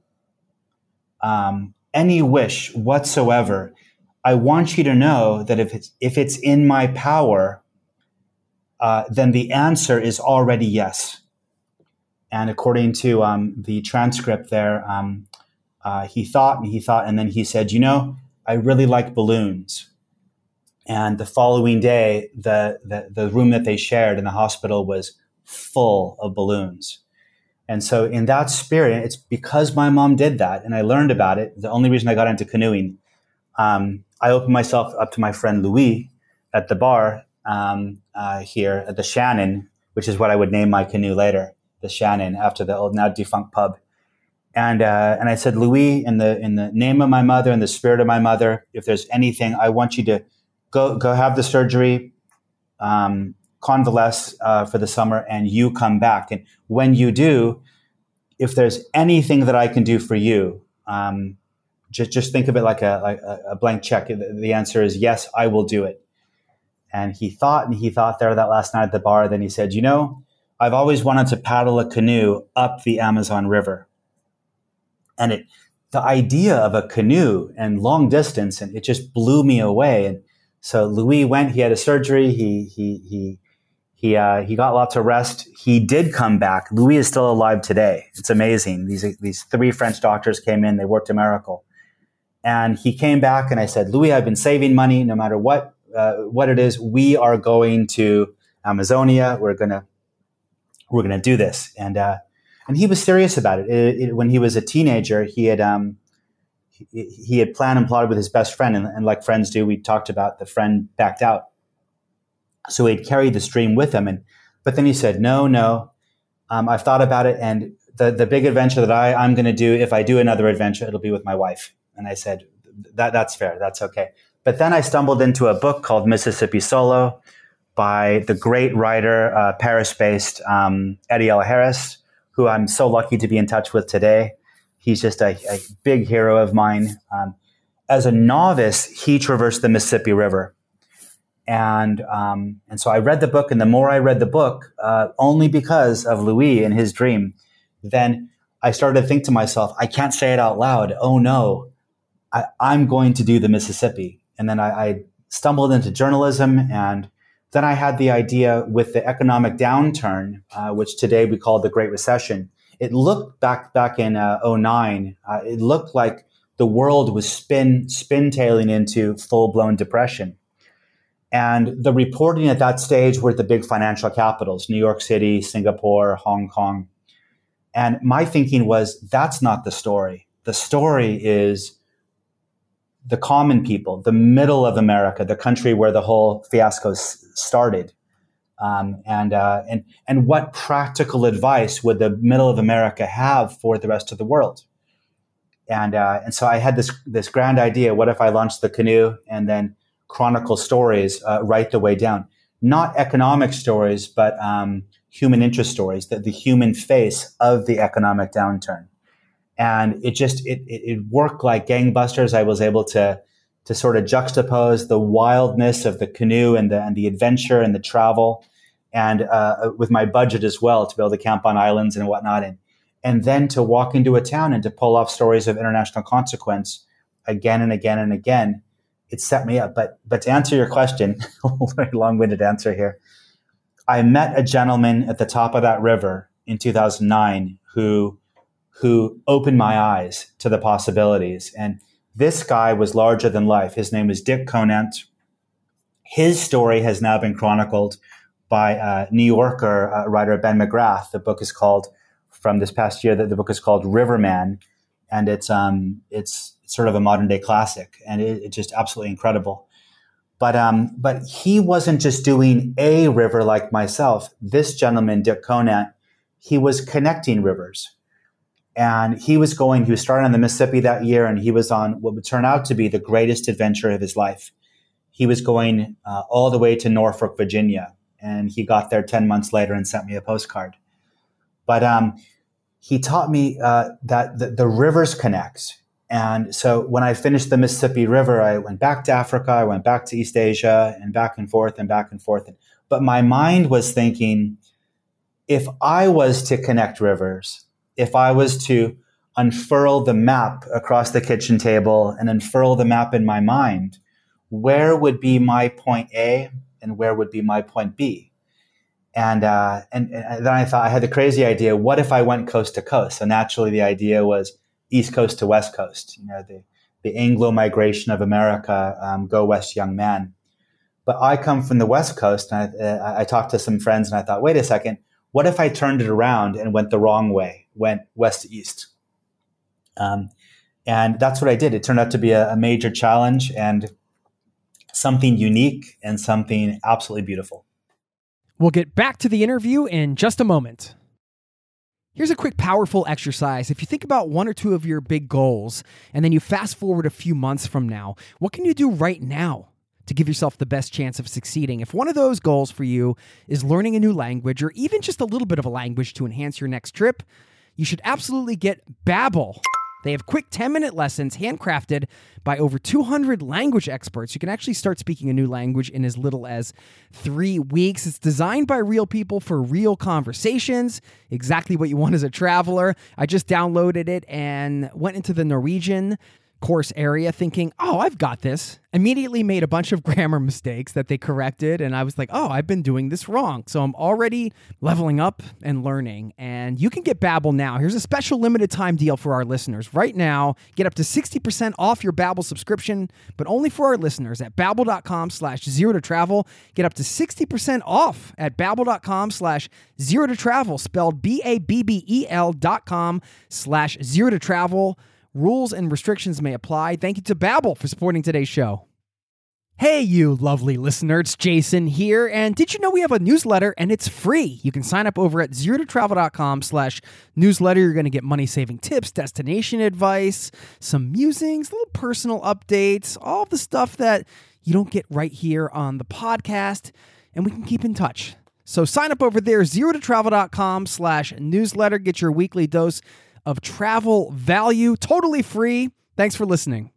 any wish whatsoever, I want you to know that if it's in my power, then the answer is already yes. And according to the transcript there, he thought, and then he said, I really like balloons. And the following day, the room that they shared in the hospital was full of balloons. And so in that spirit, it's because my mom did that and I learned about it. The only reason I got into canoeing, I opened myself up to my friend Louis at the bar here at the Shannon, which is what I would name my canoe later, the Shannon, after the old now defunct pub. And I said, Louis, in the name of my mother and the spirit of my mother, if there's anything, I want you to go have the surgery, convalesce for the summer, and you come back. And when you do, if there's anything that I can do for you, just think of it like a blank check. The answer is yes, I will do it. And he thought there that last night at the bar. Then he said, I've always wanted to paddle a canoe up the Amazon River. And the idea of a canoe and long distance, and it just blew me away. And so Louis went. He had a surgery. He got lots of rest. He did come back. Louis is still alive today. It's amazing. These 3 French doctors came in. They worked a miracle. And he came back, and I said, Louis, I've been saving money. No matter what it is, we are going to Amazonia. We're gonna do this. And And he was serious about it. When he was a teenager, he had planned and plotted with his best friend, and like friends do, we talked about the friend backed out. So he'd carried the stream with him, but then he said, no, I've thought about it, and the big adventure that I'm going to do, if I do another adventure, it'll be with my wife. And I said, that's fair, that's okay. But then I stumbled into a book called Mississippi Solo by the great writer, Paris-based Eddie L. Harris, who I'm so lucky to be in touch with today. He's just a big hero of mine. As a novice, he traversed the Mississippi River. And so I read the book, and the more I read the book, only because of Louis and his dream, then I started to think to myself, I can't say it out loud. Oh no, I'm going to do the Mississippi. And then I stumbled into journalism, and then I had the idea with the economic downturn, which today we call the Great Recession. It looked back in 2009, it looked like the world was spin-tailing into full-blown depression. And the reporting at that stage were the big financial capitals, New York City, Singapore, Hong Kong. And my thinking was, that's not the story. The story is the common people, the middle of America, the country where the whole fiasco started. And what practical advice would the middle of America have for the rest of the world? And so I had this grand idea. What if I launched the canoe and then chronicle stories right the way down? Not economic stories, but human interest stories, the human face of the economic downturn. And it worked like gangbusters. I was able to sort of juxtapose the wildness of the canoe and the adventure and the travel, and with my budget as well, to be able to camp on islands and whatnot, and then to walk into a town and to pull off stories of international consequence again and again and again. It set me up. But to answer your question, very long-winded answer here, I met a gentleman at the top of that river in 2009 who opened my eyes to the possibilities. And this guy was larger than life. His name is Dick Conant. His story has now been chronicled by New Yorker writer Ben McGrath. The book is called, from this past year, the book is called Riverman. And it's sort of a modern day classic. And it's just absolutely incredible. But he wasn't just doing a river like myself. This gentleman, Dick Conant, he was connecting rivers. And he was starting on the Mississippi that year, and he was on what would turn out to be the greatest adventure of his life. He was going all the way to Norfolk, Virginia, and he got there 10 months later and sent me a postcard. But he taught me that the rivers connect. And so when I finished the Mississippi River, I went back to Africa, I went back to East Asia, and back and forth and back and forth. But my mind was thinking, if I was to connect rivers, if I was to unfurl the map across the kitchen table and unfurl the map in my mind, where would be my point A and where would be my point B? And then I thought, I had the crazy idea, what if I went coast to coast? So naturally the idea was East Coast to West Coast, the Anglo migration of America, go west, young man. But I come from the West Coast, and I talked to some friends, and I thought, wait a second, what if I turned it around and went the wrong way, went west to east? And that's what I did. It turned out to be a major challenge and something unique and something absolutely beautiful. We'll get back to the interview in just a moment. Here's a quick, powerful exercise. If you think about one or two of your big goals, and then you fast forward a few months from now, what can you do right now to give yourself the best chance of succeeding? If one of those goals for you is learning a new language, or even just a little bit of a language to enhance your next trip, you should absolutely get Babbel. They have quick 10-minute lessons handcrafted by over 200 language experts. You can actually start speaking a new language in as little as 3 weeks. It's designed by real people for real conversations, exactly what you want as a traveler. I just downloaded it and went into the Norwegian course area thinking, oh, I've got this. Immediately made a bunch of grammar mistakes that they corrected. And I was like, oh, I've been doing this wrong. So I'm already leveling up and learning. And you can get Babbel now. Here's a special limited time deal for our listeners. Right now, get up to 60% off your Babbel subscription, but only for our listeners at babbel.com/0totravel. Get up to 60% off at babbel.com/0totravel, spelled BABBEL.com/0totravel. Rules and restrictions may apply. Thank you to Babbel for supporting today's show. Hey, you lovely listener, it's Jason here. And did you know we have a newsletter and it's free? You can sign up over at zerototravel.com/newsletter. You're going to get money-saving tips, destination advice, some musings, little personal updates, all the stuff that you don't get right here on the podcast. And we can keep in touch. So sign up over there, zerototravel.com/newsletter. Get your weekly dose of travel value, totally free. Thanks for listening.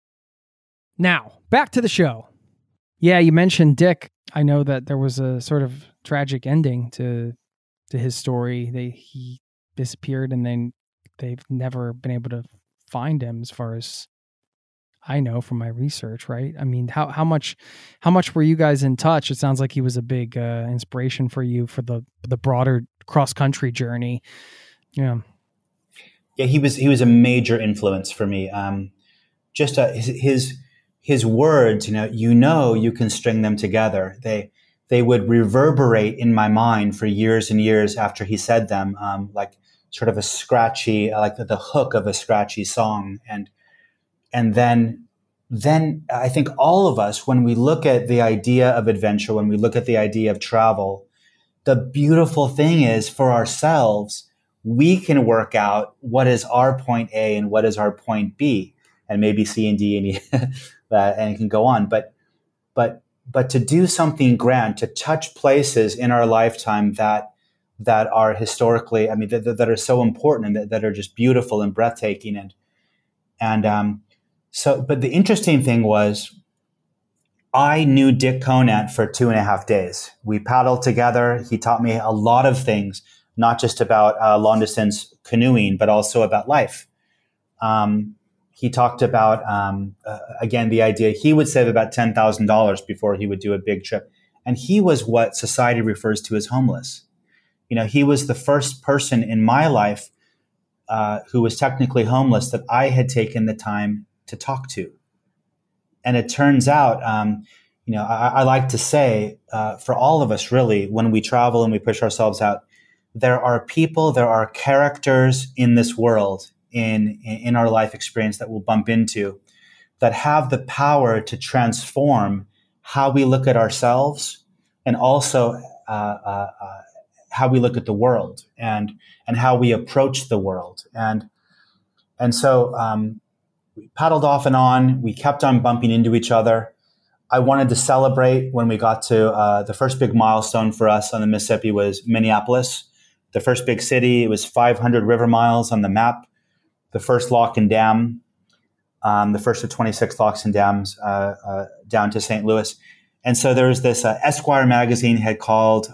Now, back to the show. Yeah, you mentioned Dick. I know that there was a sort of tragic ending to his story. He disappeared, and then they've never been able to find him, as far as I know from my research. Right? I mean, how much were you guys in touch? It sounds like he was a big inspiration for you for the broader cross country journey. Yeah. Yeah, he was a major influence for me. Just his words, you can string them together. They would reverberate in my mind for years and years after he said them, like sort of a scratchy, like the hook of a scratchy song. And then I think all of us, when we look at the idea of adventure, when we look at the idea of travel, the beautiful thing is for ourselves, we can work out what is our point A and what is our point B, and maybe C and D and E, and it can go on. But to do something grand, to touch places in our lifetime that are historically, that are so important and that are just beautiful and breathtaking, but the interesting thing was, I knew Dick Conant for 2.5 days. We paddled together. He taught me a lot of things, not just about long distance canoeing, but also about life. He talked about, again, the idea he would save about $10,000 before he would do a big trip. And he was what society refers to as homeless. He was the first person in my life who was technically homeless that I had taken the time to talk to. And it turns out, I like to say, for all of us, really, when we travel and we push ourselves out, there are people, there are characters in this world, in our life experience that we'll bump into, that have the power to transform how we look at ourselves and also how we look at the world and how we approach the world. And so we paddled off and on. We kept on bumping into each other. I wanted to celebrate when we got to the first big milestone for us on the Mississippi was Minneapolis. The first big city. It was 500 river miles on the map. The first lock and dam, the first of 26 locks and dams down to St. Louis. And so there was this Esquire magazine had called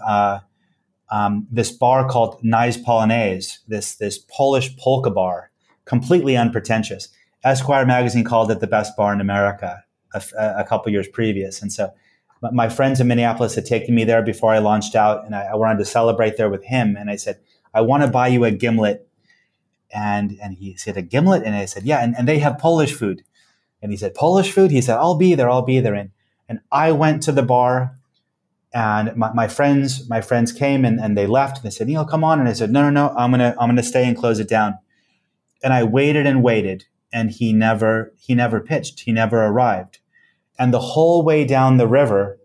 this bar called Nice Polonaise, this Polish polka bar, completely unpretentious. Esquire magazine called it the best bar in America a couple years previous. And so my friends in Minneapolis had taken me there before I launched out, and I wanted to celebrate there with him. And I said, I want to buy you a gimlet. And he said, a gimlet? And I said, yeah. And they have Polish food. And he said, Polish food? He said, I'll be there. And I went to the bar, and my friends came and they left. They said, come on. And I said, no, I'm going to stay and close it down. And I waited and waited, and he never pitched. He never arrived. And the whole way down the river,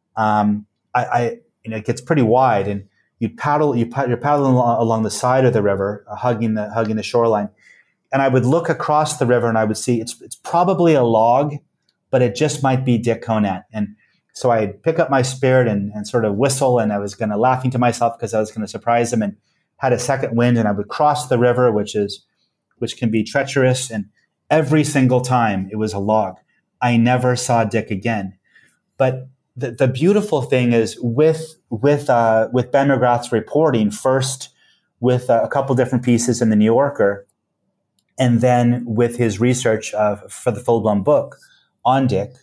it gets pretty wide, and you're paddling along the side of the river, hugging the shoreline. And I would look across the river and I would see it's probably a log, but it just might be Dick Conant. And so I'd pick up my spirit and sort of whistle, and I was going to laughing to myself because I was going to surprise him, and had a second wind, and I would cross the river, which can be treacherous. And every single time it was a log. I never saw Dick again. But the beautiful thing is with Ben McGrath's reporting, first with a couple different pieces in the New Yorker, And then with his research for the full-blown book on Dick,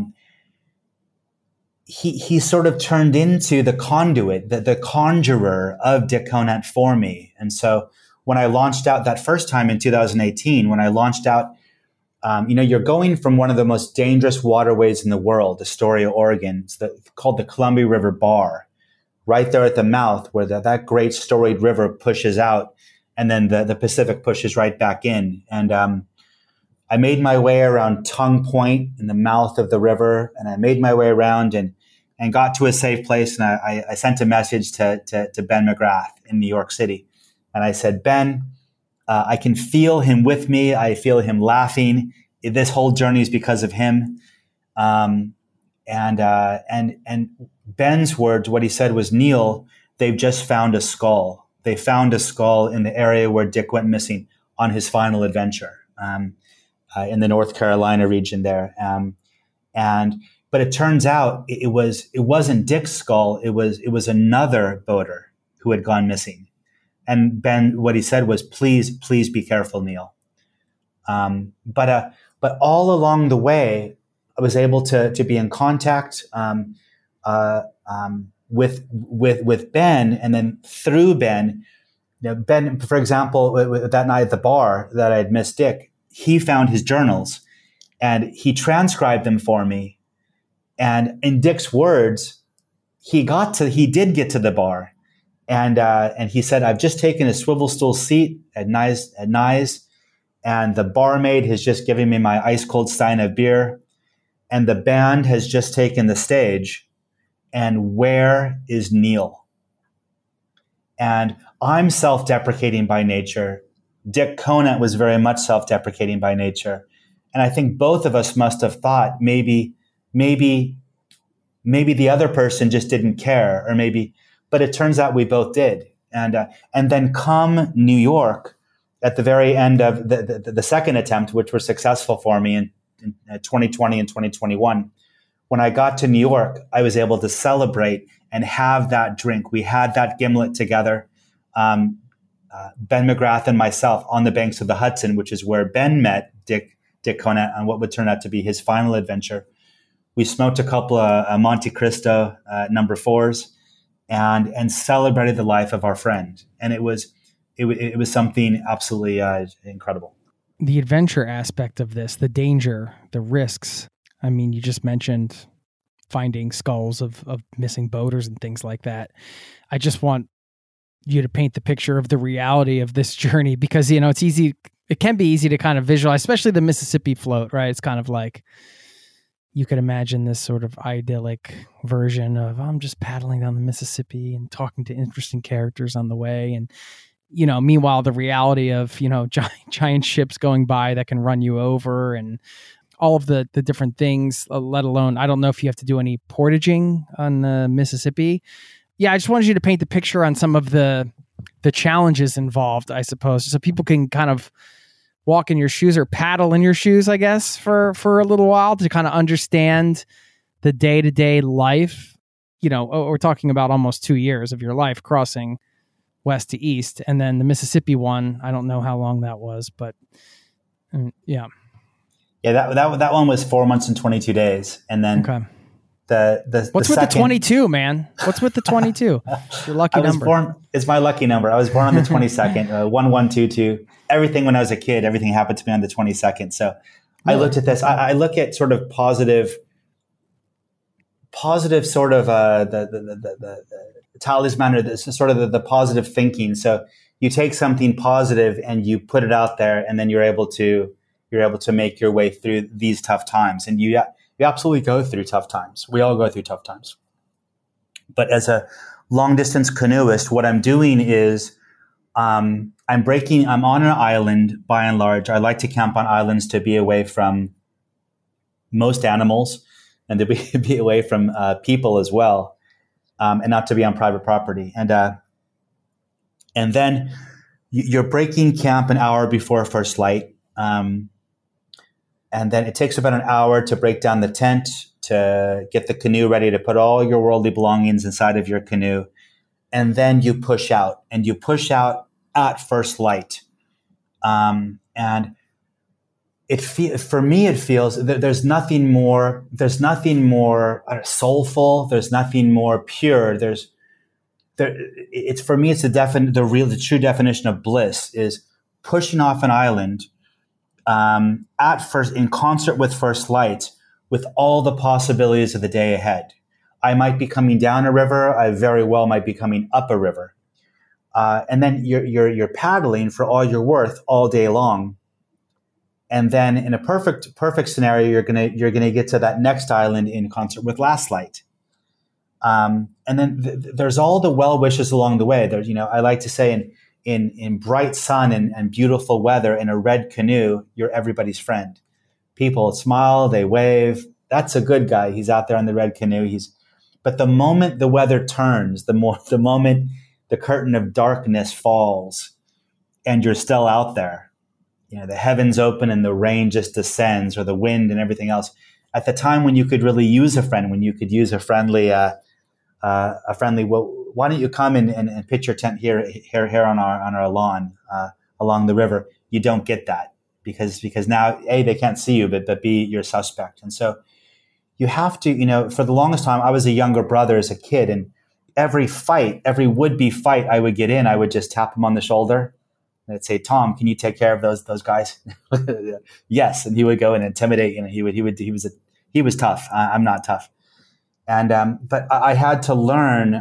he sort of turned into the conduit, the conjurer of Dick Conant for me. And so when I launched out that first time in 2018, when I launched out, you're going from one of the most dangerous waterways in the world, Astoria, Oregon. It's called the Columbia River Bar, right there at the mouth where that great storied river pushes out, and then the Pacific pushes right back in. And I made my way around Tongue Point in the mouth of the river, and I made my way around and got to a safe place. And I sent a message to Ben McGrath in New York City. And I said, Ben, I can feel him with me. I feel him laughing. This whole journey is because of him. And Ben's words, what he said was, Neil, they've just found a skull. They found a skull in the area where Dick went missing on his final adventure, in the North Carolina region there. But it turns out it wasn't Dick's skull. It was another boater who had gone missing. And Ben, what he said was, please be careful, Neil. But all along the way, I was able to be in contact with Ben, and then through Ben, Ben, for example, that night at the bar that I had missed Dick, he found his journals and he transcribed them for me. And in Dick's words, he did get to the bar. And he said, I've just taken a swivel stool seat at Nye's, and the barmaid has just given me my ice cold stein of beer, and the band has just taken the stage. And where is Neil? And I'm self-deprecating by nature. Dick Conant was very much self-deprecating by nature. And I think both of us must have thought maybe the other person just didn't care, but it turns out we both did. And then come New York at the very end of the second attempt, which was successful for me in 2020 and 2021. When I got to New York, I was able to celebrate and have that drink. We had that gimlet together, Ben McGrath and myself, on the banks of the Hudson, which is where Ben met Dick Conant on what would turn out to be his final adventure. We smoked a couple of Monte Cristo number 4s and celebrated the life of our friend. And it was something absolutely incredible. The adventure aspect of this, the danger, the risks. I mean, you just mentioned finding skulls of missing boaters and things like that. I just want you to paint the picture of the reality of this journey, because, it can be easy to kind of visualize, especially the Mississippi float, right? It's kind of like, you could imagine this sort of idyllic version of, I'm just paddling down the Mississippi and talking to interesting characters on the way. And, meanwhile, the reality of, giant ships going by that can run you over and all of the different things, let alone, I don't know if you have to do any portaging on the Mississippi. Yeah, I just wanted you to paint the picture on some of the challenges involved, I suppose, so people can kind of walk in your shoes or paddle in your shoes, I guess, for a little while to kind of understand the day-to-day life. We're talking about almost 2 years of your life crossing west to east. And then the Mississippi one, I don't know how long that was, but yeah. Yeah, that one was 4 months and 22 days. And then what's with the 22, man? What's with the 22? Your lucky number. It's my lucky number. I was born on the 22nd, 1122. Everything when I was a kid, everything happened to me on the 22nd. So I looked at this. I look at sort of positive sort of the talisman, or this sort of the positive thinking. So you take something positive and you put it out there, and then you're able to make your way through these tough times. And you absolutely go through tough times. We all go through tough times. But as a long distance canoeist, what I'm doing is I'm on an island by and large. I like to camp on islands to be away from most animals and to be away from people as well, and not to be on private property. And then you're breaking camp an hour before first light. And then it takes about an hour to break down the tent, to get the canoe ready, to put all your worldly belongings inside of your canoe. And then you push out at first light. And And for me, it feels that there's nothing more soulful. There's nothing more pure. For me, it's the true definition of bliss is pushing off an island, at first, in concert with first light, with all the possibilities of the day ahead. I might be coming down a river. I very well might be coming up a river. And then you're paddling for all you're worth all day long. And then in a perfect scenario, you're gonna get to that next island in concert with last light. And then there's all the well wishes along the way. There's, I like to say in bright sun and beautiful weather in a red canoe, you're everybody's friend. People smile, they wave. That's a good guy. He's out there on the red canoe. But the moment the weather turns, the moment the curtain of darkness falls, and you're still out there, the heavens open and the rain just descends, or the wind and everything else. At the time when you could really use a friend, when you could use a friendly, well, why don't you come and pitch your tent here on our lawn along the river? You don't get that because now A, they can't see you, but B, you're suspect. And so you have to, for the longest time, I was a younger brother as a kid, and every would-be fight I would get in, I would just tap him on the shoulder. And I'd say, Tom, can you take care of those guys? Yes. And he would go and intimidate, he was tough. I'm not tough. And, but I had to learn,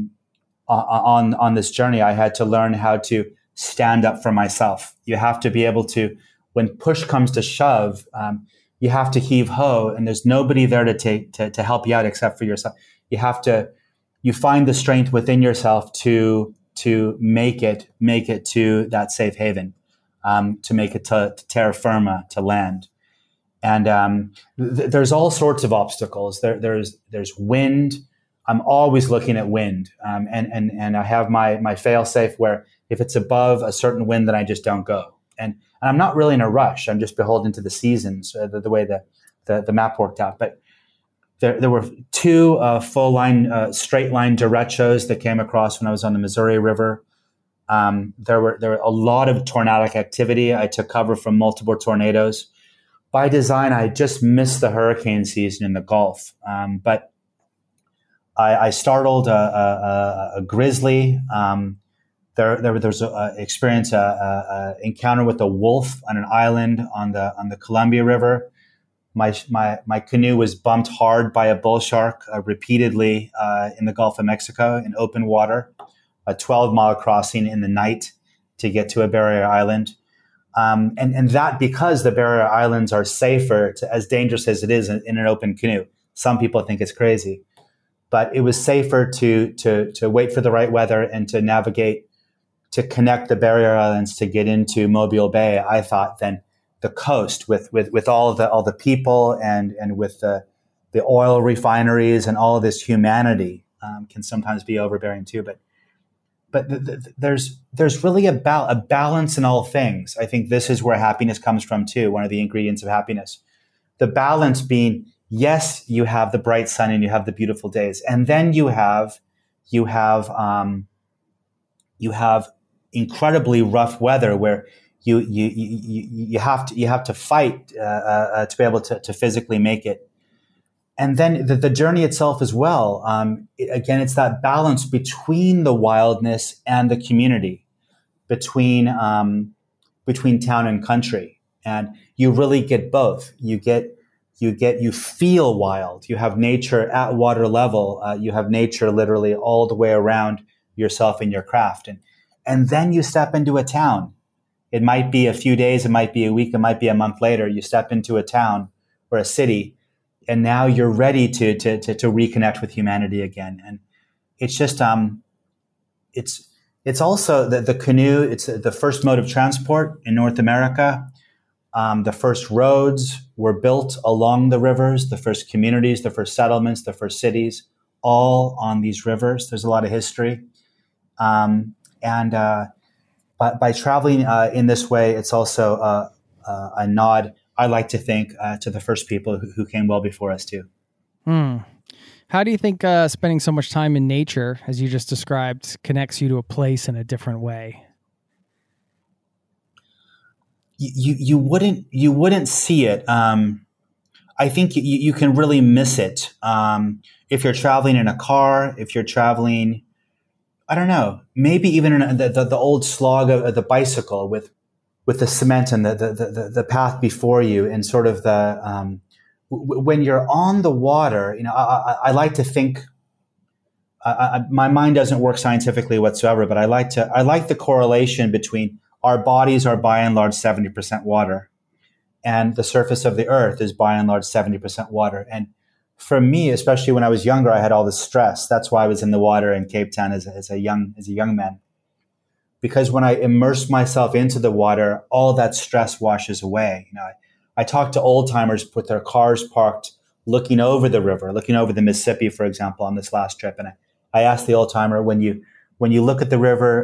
on this journey, I had to learn how to stand up for myself. You have to be able to, when push comes to shove, you have to heave ho, and there's nobody there to help you out except for yourself. You find the strength within yourself to make it to that safe haven, to make it to terra firma, to land. And there's all sorts of obstacles. There's wind. I'm always looking at wind, and I have my fail safe where if it's above a certain wind, then I just don't go. And I'm not really in a rush. I'm just beholden to the seasons, the way the map worked out. But there were two full line, straight line derechos that came across when I was on the Missouri River. There were a lot of tornadic activity. I took cover from multiple tornadoes. By design, I just missed the hurricane season in the Gulf. But I startled a grizzly. There was an encounter with a wolf on an island on the Columbia River. My canoe was bumped hard by a bull shark repeatedly in the Gulf of Mexico in open water, a 12-mile crossing in the night to get to a barrier island. And that because the barrier islands are safer, as dangerous as it is in an open canoe. Some people think it's crazy, but it was safer to wait for the right weather and to navigate, to connect the barrier islands to get into Mobile Bay, I thought, than the coast with all the people and with the oil refineries and all of this humanity can sometimes be overbearing too. But there's really a balance in all things. I think this is where happiness comes from too. One of the ingredients of happiness, the balance being, yes, you have the bright sun and you have the beautiful days, and then you have incredibly rough weather where you have to fight to be able to physically make it. And then the journey itself as well. Again, it's that balance between the wildness and the community, between town and country, and you really get both. You feel wild. You have nature at water level. You have nature literally all the way around yourself and your craft, and then you step into a town. It might be a few days, it might be a week, it might be a month later. You step into a town or a city, and now you're ready to reconnect with humanity again. And it's just it's also the canoe. It's the first mode of transport in North America. The first roads were built along the rivers. The first communities, the first settlements, the first cities, all on these rivers. There's a lot of history, But by traveling in this way, it's also a nod, I like to think, to the first people who came well before us too. How do you think spending so much time in nature, as you just described, connects you to a place in a different way? you wouldn't see it. I think you can really miss it if you're traveling in a car, if you're traveling, I don't know, maybe even in the old slog of the bicycle with the cement and the path before you, and sort of the when you're on the water. I like to think. My mind doesn't work scientifically whatsoever, but I like the correlation between our bodies are by and large 70% water, and the surface of the earth is by and large 70% water. And for me, especially when I was younger, I had all this stress. That's why I was in the water in Cape Town as a young man, because when I immerse myself into the water, all that stress washes away. I talk to old timers with their cars parked, looking over the river, looking over the Mississippi, for example, on this last trip, and I asked the old timer, when you look at the river,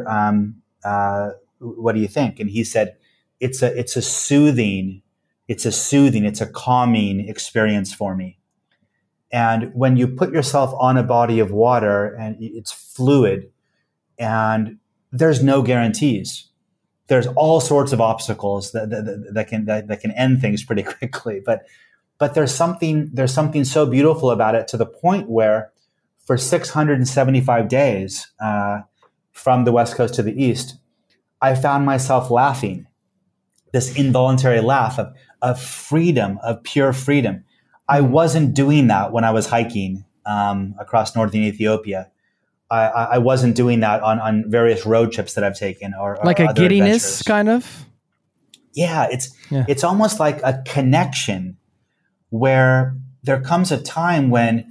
what do you think? And he said, it's a soothing, it's a calming experience for me. And when you put yourself on a body of water and it's fluid, and there's no guarantees, there's all sorts of obstacles that can end things pretty quickly. But there's something so beautiful about it, to the point where for 675 days from the West Coast to the East, I found myself laughing, this involuntary laugh of freedom, of pure freedom. I wasn't doing that when I was hiking across northern Ethiopia. I wasn't doing that on various road trips that I've taken, or like a giddiness adventures. kind of. Yeah, it's almost like a connection where there comes a time when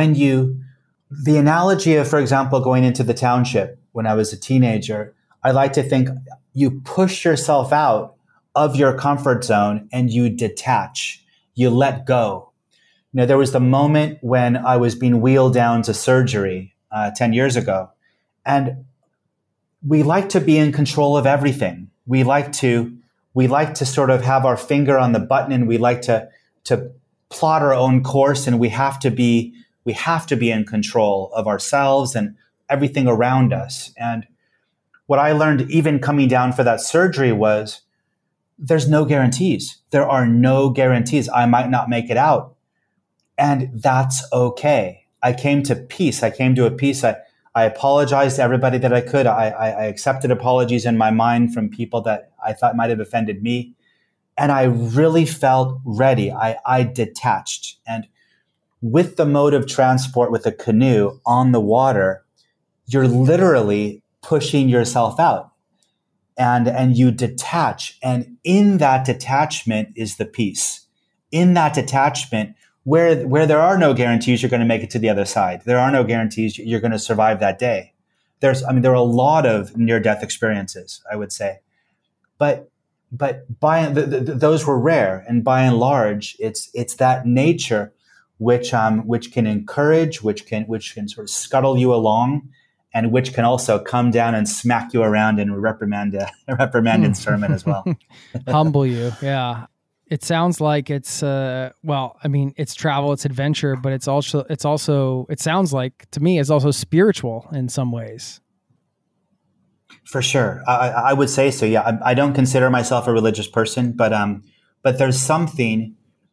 the analogy of, for example, going into the township when I was a teenager, I like to think you push yourself out of your comfort zone and you detach, you let go. There was the moment when I was being wheeled down to surgery 10 years ago, and we like to be in control of everything. We like to sort of have our finger on the button, and we like to plot our own course, and we have to be in control of ourselves and everything around us. And what I learned, even coming down for that surgery, was there's no guarantees. There are no guarantees. I might not make it out. And that's okay. I came to peace. I came to a peace. I apologized to everybody that I could. I accepted apologies in my mind from people that I thought might have offended me. And I really felt ready. I detached. And with the mode of transport, with a canoe on the water, you're literally pushing yourself out, and you detach. And in that detachment is the peace. In that detachment, where there are no guarantees you're going to make it to the other side. There are no guarantees you're going to survive that day. There are a lot of near-death experiences, I would say, but those were rare. And by and large, it's that nature which can encourage, which can sort of scuttle you along, and which can also come down and smack you around and reprimand in sermon as well. Humble you, yeah. It sounds like it's it's travel, it's adventure, but it sounds like, to me, it's also spiritual in some ways. For sure, I would say so. Yeah, I don't consider myself a religious person, but there's something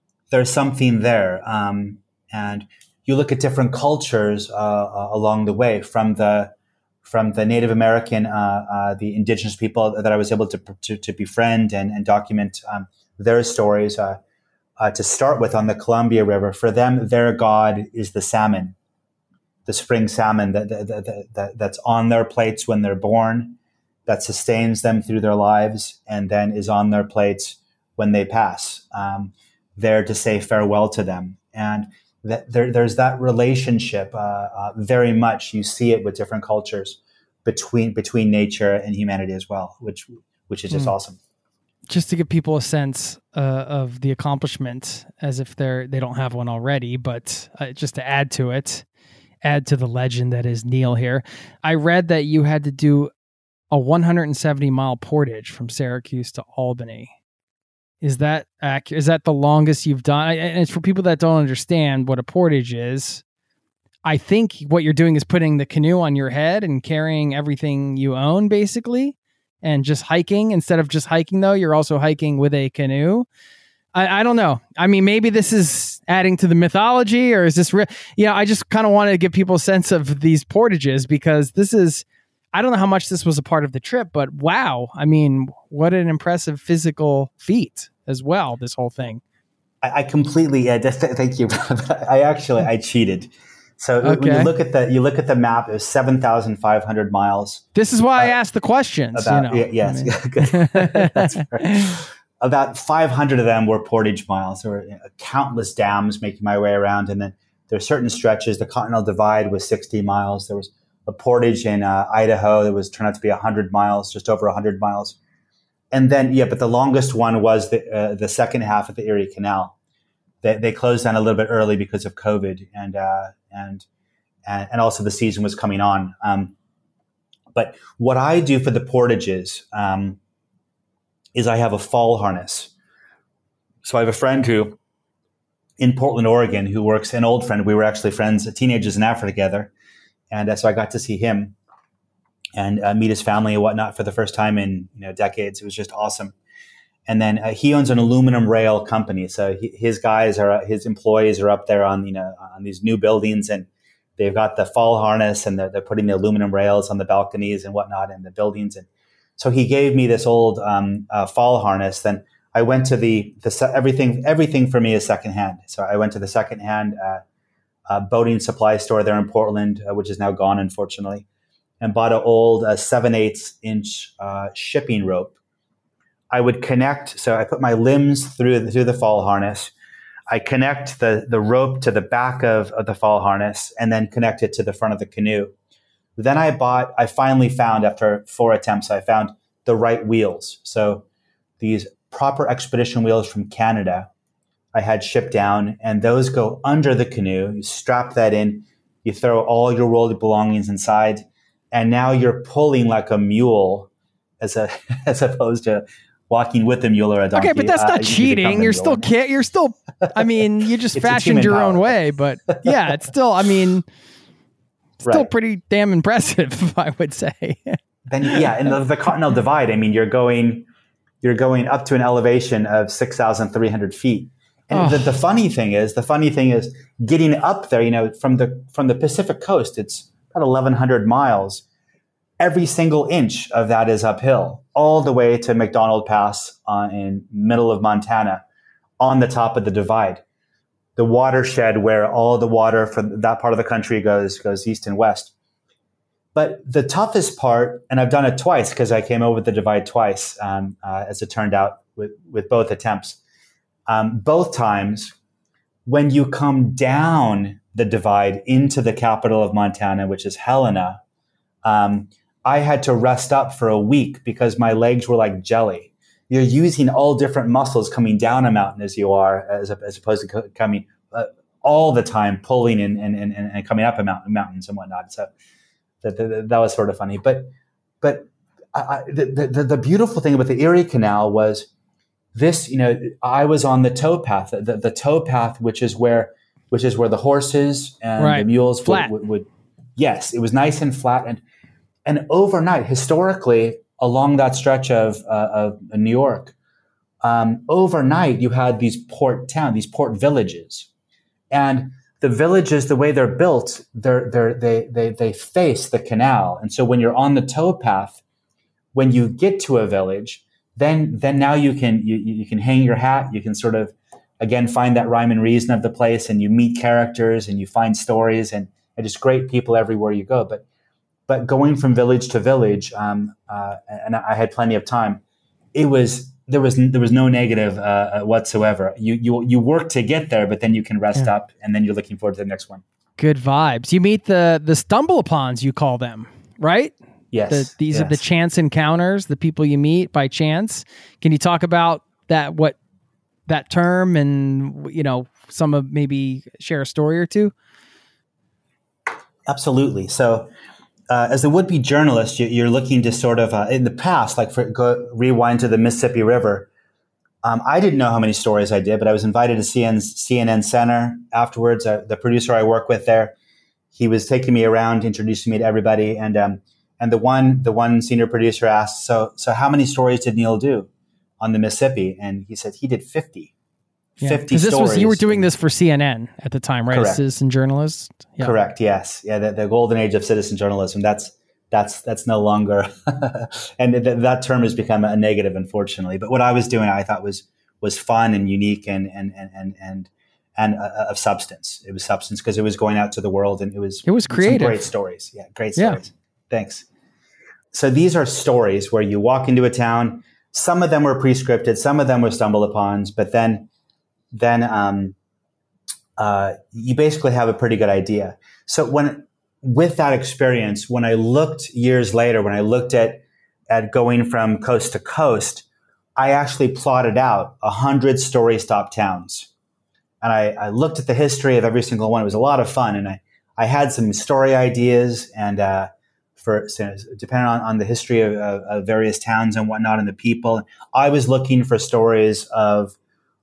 there. And you look at different cultures along the way, from the Native American, the indigenous people that I was able to befriend and document their stories. To start with, on the Columbia River, for them, their god is the salmon, the spring salmon that's on their plates when they're born, that sustains them through their lives, and then is on their plates when they pass, there to say farewell to them. And there's that relationship, very much. You see it with different cultures between nature and humanity as well, which is just awesome. Just to give people a sense of the accomplishment, as if they don't have one already, but just to add to the legend that is Neil here. I read that you had to do a 170-mile portage from Syracuse to Albany. Is that accurate? Is that the longest you've done? And it's for people that don't understand what a portage is. I think what you're doing is putting the canoe on your head and carrying everything you own, basically, and just hiking. Instead of just hiking, though, you're also hiking with a canoe. I don't know. I mean, maybe this is adding to the mythology, or is this real? Yeah, I just kind of want to give people a sense of these portages, because this is, I don't know how much this was a part of the trip, but wow. I mean, what an impressive physical feat as well, this whole thing. I completely, thank you. I cheated. So when you look at the map, it was 7,500 miles. This is why I asked the questions. Yes. That's right. About 500 of them were portage miles. There were countless dams making my way around. And then there are certain stretches. The Continental Divide was 60 miles. There was a portage in Idaho that turned out to be 100 miles, just over 100 miles. And then, but the longest one was the second half of the Erie Canal. They closed down a little bit early because of COVID, and also the season was coming on. But what I do for the portages is I have a fall harness. So I have a friend who, in Portland, Oregon, who works, an old friend. We were actually friends, teenagers in Africa together. And so I got to see him and meet his family and whatnot for the first time in decades. It was just awesome. And then he owns an aluminum rail company. So his employees are up there on these new buildings, and they've got the fall harness, and they're putting the aluminum rails on the balconies and whatnot in the buildings. And so he gave me this old fall harness. Then I went to the everything for me is secondhand. So I went to the secondhand boating supply store there in Portland, which is now gone, unfortunately, and bought an old 7/8 inch shipping rope. I would connect. So I put my limbs through the fall harness. I connect the rope to the back of the fall harness, and then connect it to the front of the canoe. Then I finally found, after 4 attempts, I found the right wheels. So these proper expedition wheels from Canada I had shipped down, and those go under the canoe. You strap that in, you throw all your worldly belongings inside, and now you're pulling like a mule as opposed to walking with a mule or a donkey. Okay, but that's not cheating. You're still, I mean, you just fashioned your own way, but yeah, it's still, I mean, still pretty damn impressive, I would say. Then, in the Continental Divide, I mean, you're going up to an elevation of 6,300 feet. And the funny thing is getting up there, from the Pacific coast, it's about 1,100 miles. Every single inch of that is uphill, all the way to McDonald Pass in middle of Montana, on the top of the divide. The watershed where all the water for that part of the country goes east and west. But the toughest part, and I've done it twice because I came over the divide twice, as it turned out with both attempts. Both times, when you come down the divide into the capital of Montana, which is Helena, I had to rest up for a week because my legs were like jelly. You're using all different muscles coming down a mountain as opposed to coming all the time, pulling and coming up mountains and whatnot. So that was sort of funny. But the beautiful thing about the Erie Canal was this. I was on the towpath, the towpath, which is where the horses and the mules would. Yes, it was nice and flat, and overnight, historically, along that stretch of New York, overnight you had these port villages, and the villages, the way they're built, they face the canal, and so when you're on the towpath, when you get to a village, then now you can hang your hat, you can sort of again find that rhyme and reason of the place, and you meet characters and you find stories and just great people everywhere you go, But going from village to village, and I had plenty of time. There was no negative whatsoever. You work to get there, but then you can rest up, and then you're looking forward to the next one. Good vibes. You meet the stumble-upons, you call them, right? Yes. These are the chance encounters, the people you meet by chance. Can you talk about that? What that term, and some of maybe share a story or two? Absolutely. So. As a would-be journalist, you're looking to sort of, in the past, rewind to the Mississippi River. I didn't know how many stories I did, but I was invited to CNN Center afterwards. The producer I work with there, he was taking me around, introducing me to everybody. And And the one senior producer asked, so how many stories did Neil do on the Mississippi? And he said he did 50. Yeah. 50 stories. You were doing this for CNN at the time, right? Correct. A citizen journalist. Yeah. Correct. Yes. Yeah. The golden age of citizen journalism. That's no longer, and that term has become a negative, unfortunately. But what I was doing, I thought was fun and unique and of substance. It was substance because it was going out to the world, and it was creative. Some great stories. Yeah, great stories. Yeah. Thanks. So these are stories where you walk into a town. Some of them were pre-scripted, some of them were stumble upons, but then you basically have a pretty good idea. So with that experience, when I looked years later, when I looked at going from coast to coast, I actually plotted out 100 story stop towns. And I looked at the history of every single one. It was a lot of fun. And I had some story ideas and depending on the history of various towns and whatnot and the people. I was looking for stories of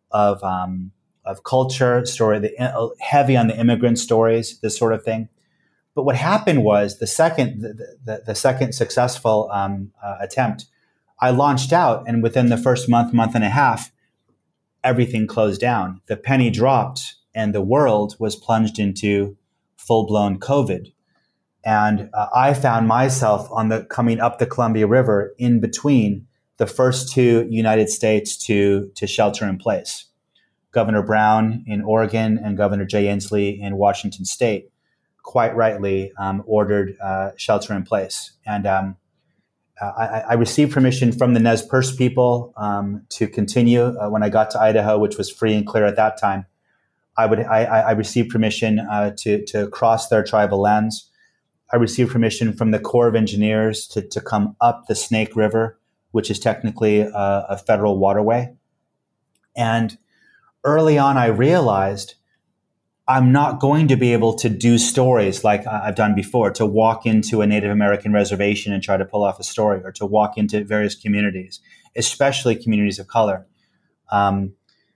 culture, heavy on the immigrant stories, this sort of thing. But what happened was the second successful attempt, I launched out, and within the first month and a half, everything closed down. The penny dropped, and the world was plunged into full-blown COVID. And I found myself coming up the Columbia River in between the first two United States to shelter in place. Governor Brown in Oregon and Governor Jay Inslee in Washington State quite rightly ordered shelter in place. And I received permission from the Nez Perce people to continue when I got to Idaho, which was free and clear at that time. I received permission to cross their tribal lands. I received permission from the Corps of Engineers to come up the Snake River, which is technically a federal waterway. And early on, I realized I'm not going to be able to do stories like I've done before, to walk into a Native American reservation and try to pull off a story, or to walk into various communities, especially communities of color. And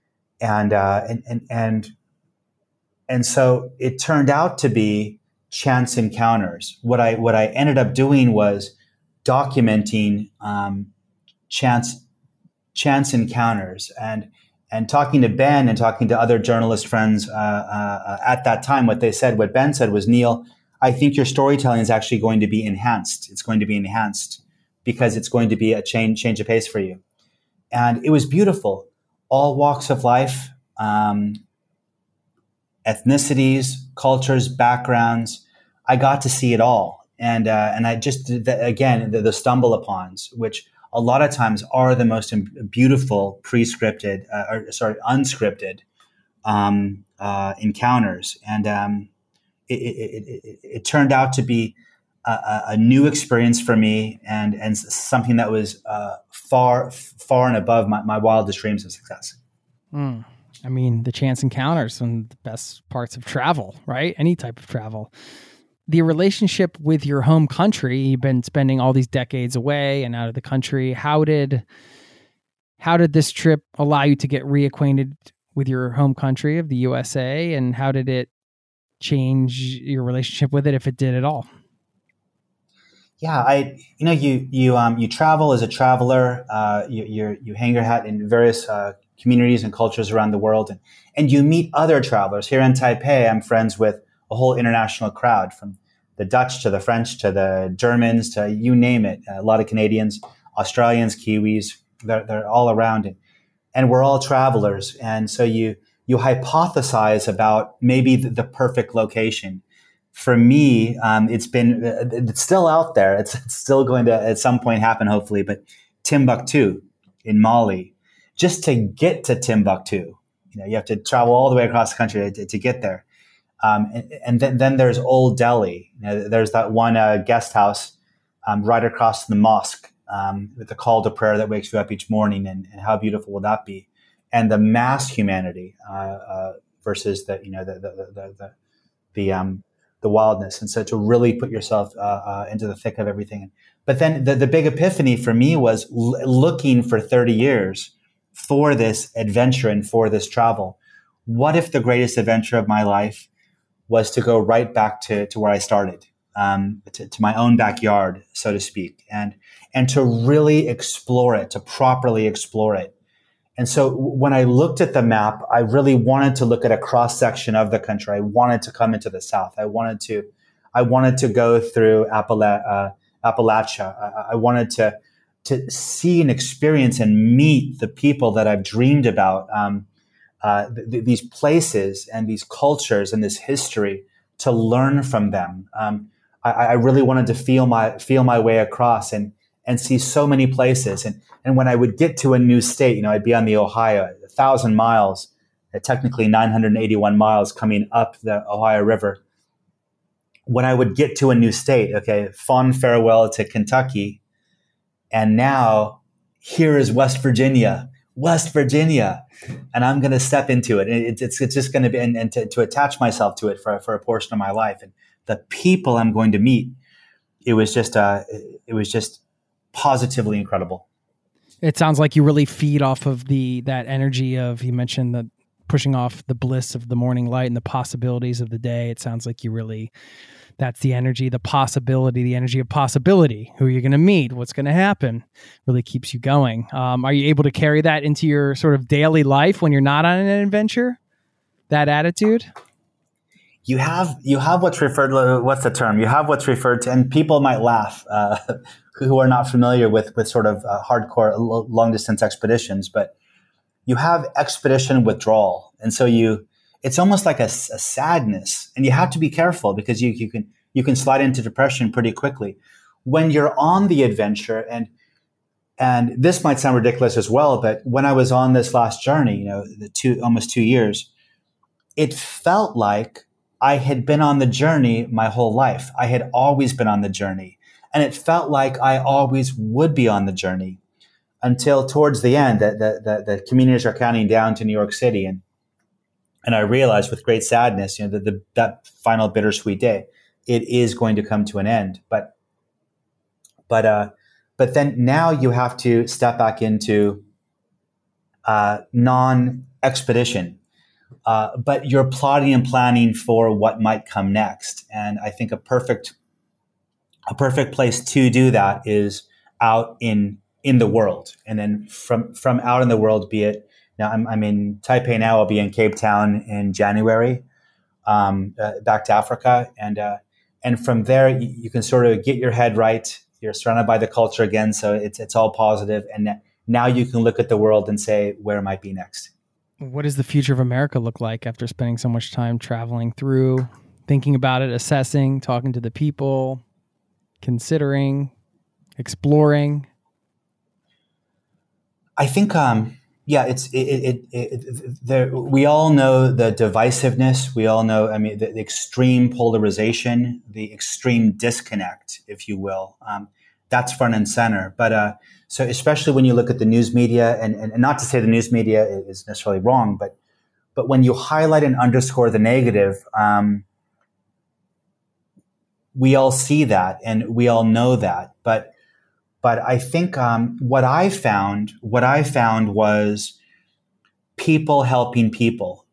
so it turned out to be chance encounters. What I ended up doing was documenting chance encounters and talking to Ben and talking to other journalist friends at that time. What Ben said was, Neil, I think your storytelling is actually going to be enhanced. It's going to be enhanced because it's going to be a change of pace for you. And it was beautiful. All walks of life, ethnicities, cultures, backgrounds. I got to see it all. And I just did the stumble upons, which a lot of times are the most beautiful unscripted encounters. And it turned out to be a new experience for me and something that was far and above my wildest dreams of success. I mean, the chance encounters, one of the best parts of travel, right? Any type of travel. The relationship with your home country, you've been spending all these decades away and out of the country. How did this trip allow you to get reacquainted with your home country of the USA? And how did it change your relationship with it, if it did at all? Yeah, you travel as a traveler. You hang your hat in various communities and cultures around the world, and you meet other travelers. Here in Taipei, I'm friends with a whole international crowd, from the Dutch to the French to the Germans to you name it. A lot of Canadians, Australians, Kiwis, they're all around it. And we're all travelers. And so you hypothesize about maybe the perfect location. For me, it's still out there. It's still going to at some point happen, hopefully. But Timbuktu in Mali, just to get to Timbuktu, you have to travel all the way across the country to get there. And then there's Old Delhi. There's that one guest house right across from the mosque with the call to prayer that wakes you up each morning. And how beautiful will that be? And the mass humanity versus the wildness. And so to really put yourself into the thick of everything. But then the big epiphany for me was looking for 30 years for this adventure and for this travel. What if the greatest adventure of my life was to go right back to where I started, to my own backyard, so to speak, and to really explore it, to properly explore it. And so when I looked at the map, I really wanted to look at a cross section of the country. I wanted to come into the South. I wanted to go through Appalachia. I wanted to see and experience and meet the people that I've dreamed about, these places and these cultures and this history, to learn from them. I really wanted to feel my way across and see so many places. And when I would get to a new state, I'd be on the Ohio, 1,000 miles, technically 981 miles coming up the Ohio River. When I would get to a new state, okay, fond farewell to Kentucky. And now here is West Virginia. And I'm going to step into it. It's just going to be, and to attach myself to it for a portion of my life. And the people I'm going to meet, it was just positively incredible. It sounds like you really feed off of that energy of, you mentioned the pushing off the bliss of the morning light and the possibilities of the day. It sounds like that's the energy, the possibility, the energy of possibility, who you're going to meet, what's going to happen, really keeps you going. Are you able to carry that into your sort of daily life when you're not on an adventure? That attitude? You have what's referred to, what's the term? You have what's referred to, and people might laugh, who are not familiar with sort of hardcore long distance expeditions, but you have expedition withdrawal. And so it's almost like a sadness, and you have to be careful because you can slide into depression pretty quickly when you're on the adventure. And this might sound ridiculous as well, but when I was on this last journey, almost 2 years, it felt like I had been on the journey my whole life. I had always been on the journey, and it felt like I always would be on the journey until towards the end that the communities are counting down to New York City. And I realized with great sadness, that final bittersweet day, it is going to come to an end. But then now you have to step back into non-expedition, but you're plotting and planning for what might come next. And I think a perfect place to do that is out in the world, and then from out in the world, be it. Now I'm in Taipei now. I'll be in Cape Town in January, back to Africa, and from there you can sort of get your head right. You're surrounded by the culture again, so it's all positive. And now you can look at the world and say, where might be next? What does the future of America look like after spending so much time traveling through, thinking about it, assessing, talking to the people, considering, exploring? I think. We all know the divisiveness. We all know, the extreme polarization, the extreme disconnect, if you will. That's front and center. But so especially when you look at the news media, and not to say the news media is necessarily wrong, but when you highlight and underscore the negative, we all see that and we all know that. But I think what I found was people helping people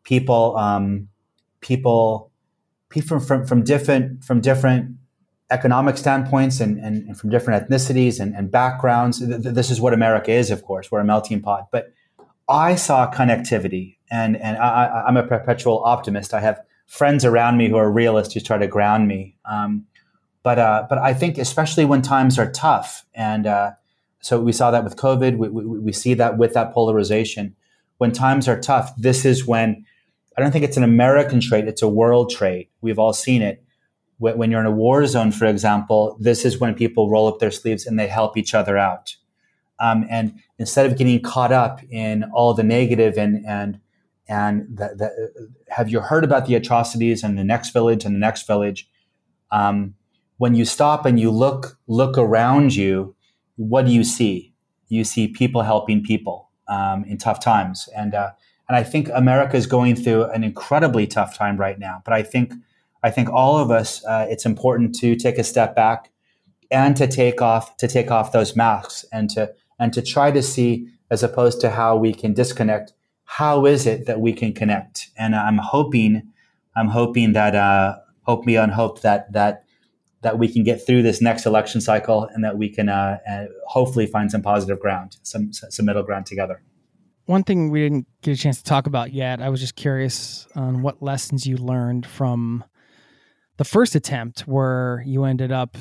from different economic standpoints and from different ethnicities and backgrounds. This is what America is, of course. We're a melting pot. But I saw connectivity, and I'm a perpetual optimist. I have friends around me who are realists who try to ground me. But I think especially when times are tough, and so we saw that with COVID, we see that with that polarization. When times are tough, this is when, I don't think it's an American trait, it's a world trait. We've all seen it. When you're in a war zone, for example, this is when people roll up their sleeves and they help each other out. And instead of getting caught up in all the negative and have you heard about the atrocities in the next village and the next village? When you stop and you look around you, what do you see? You see people helping people in tough times, and I think America is going through an incredibly tough time right now. But I think all of us, it's important to take a step back and to take off those masks and to try to see, as opposed to how we can disconnect, how is it that we can connect? And I'm hoping that hope beyond hope that that we can get through this next election cycle and that we can hopefully find some positive ground, some middle ground together. One thing we didn't get a chance to talk about yet, I was just curious on what lessons you learned from the first attempt where you ended up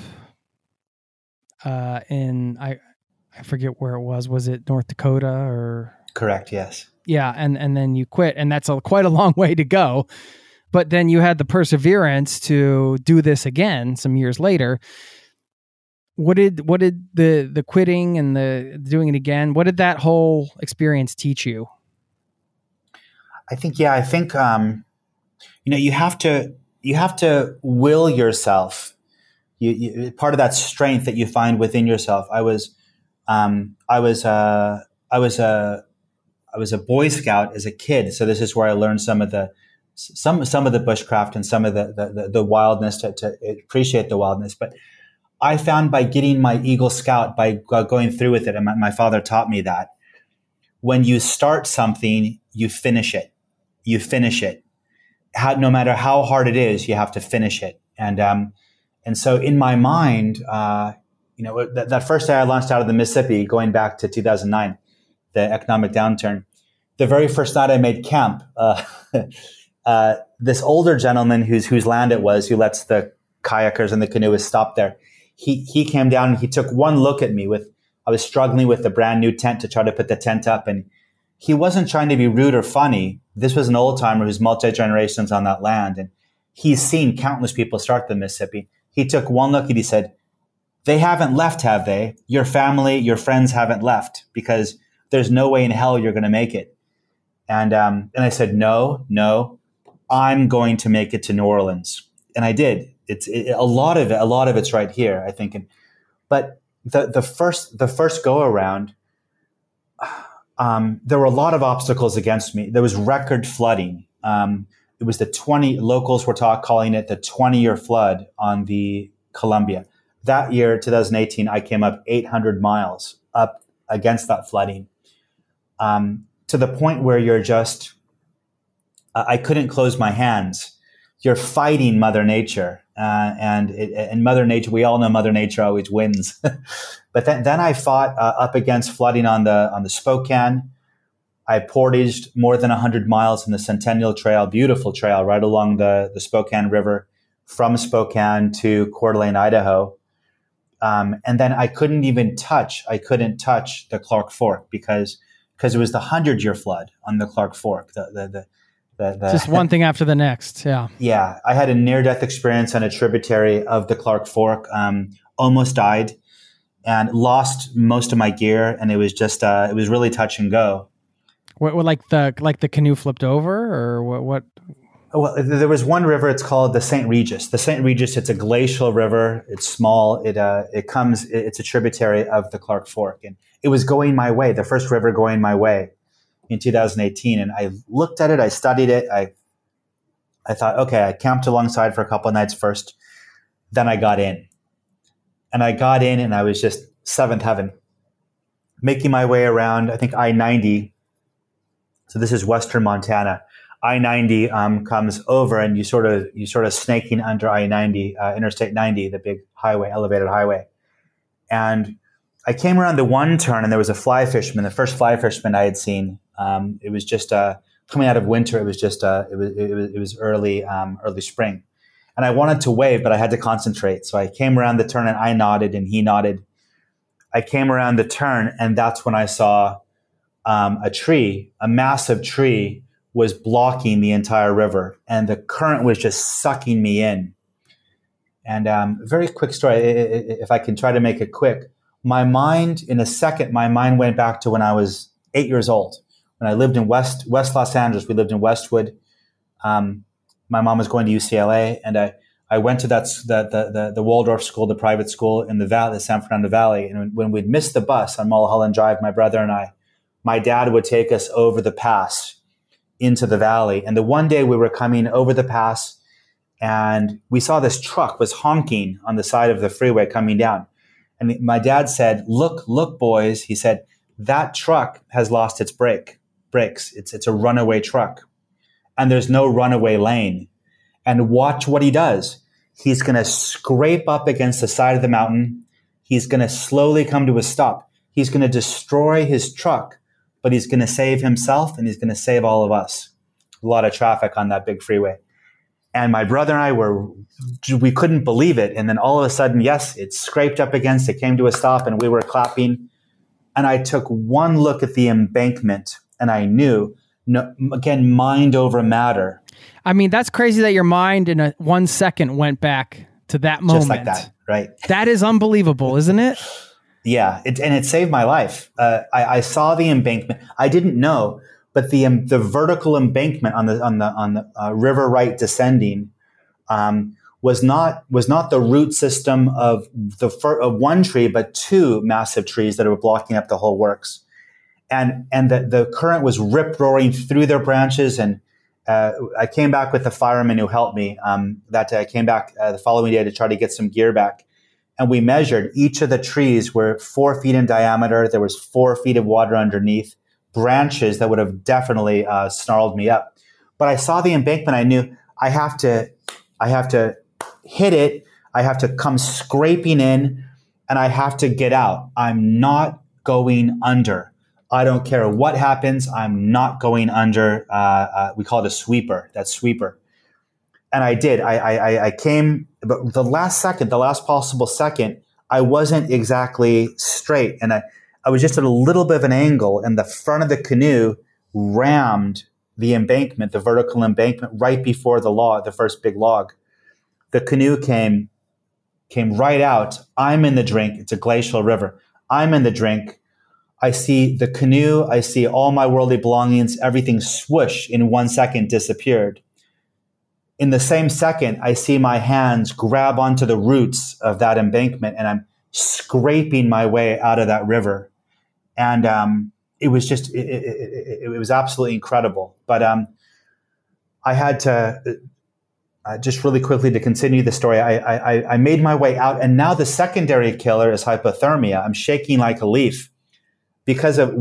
I forget where it was. Was it North Dakota or? Correct. Yes. Yeah. And then you quit, and that's quite a long way to go. But then you had the perseverance to do this again some years later. What did the quitting and the doing it again, what did that whole experience teach you? I think you have to will yourself. You part of that strength that you find within yourself. I was a Boy Scout as a kid, so this is where I learned some of the bushcraft and some of the wildness to appreciate the wildness. But I found by getting my Eagle Scout, by going through with it, and my father taught me that when you start something, you finish it. You finish it. No matter how hard it is, you have to finish it. And so in my mind, that first day I launched out of the Mississippi, going back to 2009, the economic downturn, the very first night I made camp, this older gentleman whose land it was, who lets the kayakers and the canoeists stop there, he came down and he took one look at me. I was struggling with the brand new tent to try to put the tent up, and he wasn't trying to be rude or funny. This was an old timer who's multi-generations on that land, and he's seen countless people start the Mississippi. He took one look and he said, "They haven't left, have they? Your family, your friends haven't left, because there's no way in hell you're going to make it." And I said, no, I'm going to make it to New Orleans. And I did. A lot of it's right here, I think. But the first go around, there were a lot of obstacles against me. There was record flooding. It was locals were calling it the 20-year flood on the Columbia. That year, 2018, I came up 800 miles up against that flooding, to the point where you're just, I couldn't close my hands. You're fighting Mother Nature. And Mother Nature, we all know Mother Nature always wins. But then I fought up against flooding on the Spokane. I portaged more than 100 miles in the Centennial Trail, beautiful trail right along the Spokane River from Spokane to Coeur d'Alene, Idaho. And then I couldn't touch the Clark Fork because it was the 100-year flood on the Clark Fork. Just one thing after the next. Yeah. Yeah. I had a near-death experience on a tributary of the Clark Fork, almost died and lost most of my gear. And it was just, it was really touch and go. What like the canoe flipped over, or what? Well, there was one river. It's called the St. Regis. The St. Regis. It's a glacial river. It's small. It's a tributary of the Clark Fork, and it was going my way. The first river going my way in 2018. And I looked at it. I studied it. I thought, okay, I camped alongside for a couple of nights first. Then I got in, and I was just seventh heaven, making my way around, I think I-90. So this is Western Montana. I-90 comes over, and you sort of snaking under I-90, Interstate 90, the big highway, elevated highway. And I came around the one turn, and there was a fly fisherman, the first fly fisherman I had seen. It was just coming out of winter. It was just it was early spring, and I wanted to wave, but I had to concentrate. So I came around the turn, and I nodded, and he nodded. I came around the turn, and that's when I saw a massive tree was blocking the entire river, and the current was just sucking me in. And very quick story, if I can try to make it quick. My mind went back to when I was 8 years old, when I lived in West Los Angeles. We lived in Westwood. My mom was going to UCLA, and I went to the Waldorf school, the private school in the valley, the San Fernando Valley. And when we'd missed the bus on Mulholland Drive, my brother and I, my dad would take us over the pass into the valley. And the one day we were coming over the pass, and we saw this truck was honking on the side of the freeway coming down. And my dad said, look, boys. He said, that truck has lost its brakes. It's a runaway truck, and there's no runaway lane. And watch what he does. He's going to scrape up against the side of the mountain. He's going to slowly come to a stop. He's going to destroy his truck, but he's going to save himself and he's going to save all of us. A lot of traffic on that big freeway. And my brother and I we couldn't believe it. And then all of a sudden, yes, it scraped up against, it came to a stop and we were clapping. And I took one look at the embankment and I knew, no, again, mind over matter. I mean, that's crazy that your mind in 1 second went back to that moment. Just like that, right? That is unbelievable, isn't it? Yeah, and it saved my life. I saw the embankment. I didn't know, but the vertical embankment on the river right descending was not the root system of one tree, but two massive trees that were blocking up the whole works, and the current was rip roaring through their branches. And I came back with the fireman who helped me that day. I came back the following day to try to get some gear back. And we measured each of the trees were 4 feet in diameter. There was 4 feet of water underneath, branches that would have definitely snarled me up. But I saw the embankment. I knew I have to hit it. I have to come scraping in and I have to get out. I'm not going under. I don't care what happens. I'm not going under. We call it a sweeper. That sweeper. And I did. I came, but the last possible second, I wasn't exactly straight. And I was just at a little bit of an angle, and the front of the canoe rammed the embankment, the vertical embankment, right before the first big log. The canoe came right out. I'm in the drink. It's a glacial river. I'm in the drink. I see the canoe. I see all my worldly belongings. Everything swoosh in 1 second disappeared. In the same second, I see my hands grab onto the roots of that embankment, and I'm scraping my way out of that river. And it was just, it was absolutely incredible. But I had to, just really quickly to continue the story, I made my way out, and now the secondary killer is hypothermia. I'm shaking like a leaf because of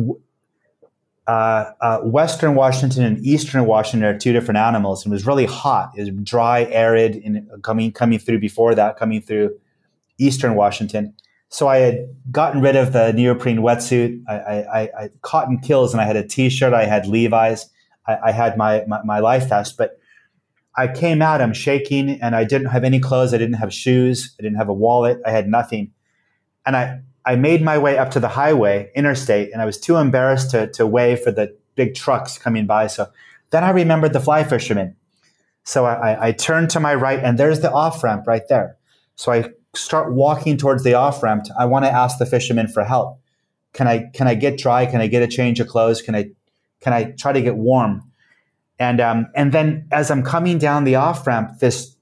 Western Washington and Eastern Washington are two different animals. It was really hot. It was dry, arid, and coming through Eastern Washington. So I had gotten rid of the neoprene wetsuit. I cotton kills, and I had a T-shirt. I had Levi's. I had my life vest. But I came out. I'm shaking, and I didn't have any clothes. I didn't have shoes. I didn't have a wallet. I had nothing. And I made my way up to the highway, interstate, and I was too embarrassed to wave for the big trucks coming by. So then I remembered the fly fisherman. So I turned to my right, and there's the off-ramp right there. So I start walking towards the off-ramp. I want to ask the fisherman for help. Can I get dry? Can I get a change of clothes? Can I try to get warm? And then as I'm coming down the off-ramp, this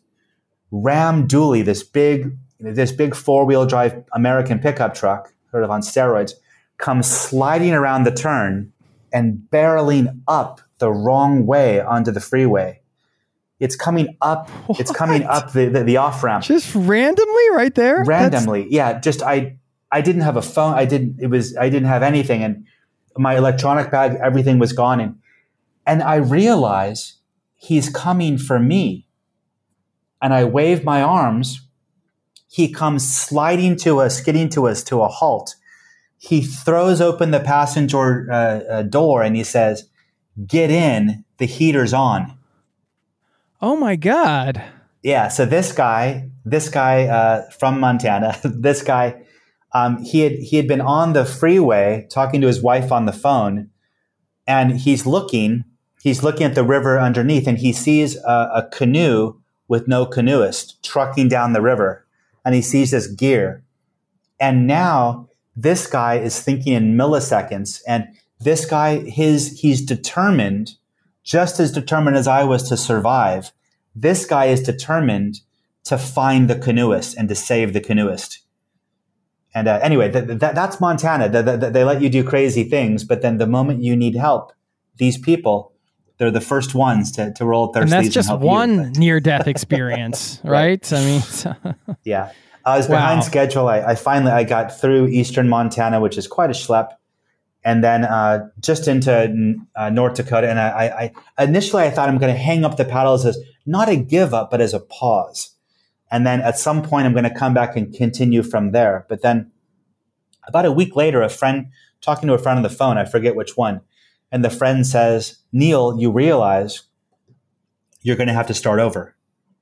Ram dually, this big four-wheel drive American pickup truck, sort of on steroids, comes sliding around the turn and barreling up the wrong way onto the freeway. It's coming up. What? It's coming up the off ramp. Just randomly, right there. Randomly, yeah. Just I didn't have a phone. I didn't have anything, and my electronic bag, everything was gone. And I realize he's coming for me, and I wave my arms. He comes skidding to us to a halt. He throws open the passenger door and he says, "Get in, the heater's on." Oh my God. Yeah. So this guy from Montana, this guy, he had been on the freeway talking to his wife on the phone, and he's looking at the river underneath, and he sees a canoe with no canoeist trucking down the river. And he sees this gear. And now this guy is thinking in milliseconds. And this guy, he's determined, just as determined as I was to survive. This guy is determined to find the canoeist and to save the canoeist. And anyway, that's Montana. They let you do crazy things. But then the moment you need help, these people, they're the first ones to roll up their sleeves and help you. And that's just one near-death experience, right? I mean, yeah. I was behind schedule. I got through eastern Montana, which is quite a schlep, and then just into North Dakota. And initially I thought I'm going to hang up the paddles as not a give up, but as a pause. And then at some point, I'm going to come back and continue from there. But then about a week later, talking to a friend on the phone, I forget which one, and the friend says, Neil, you realize you're going to have to start over.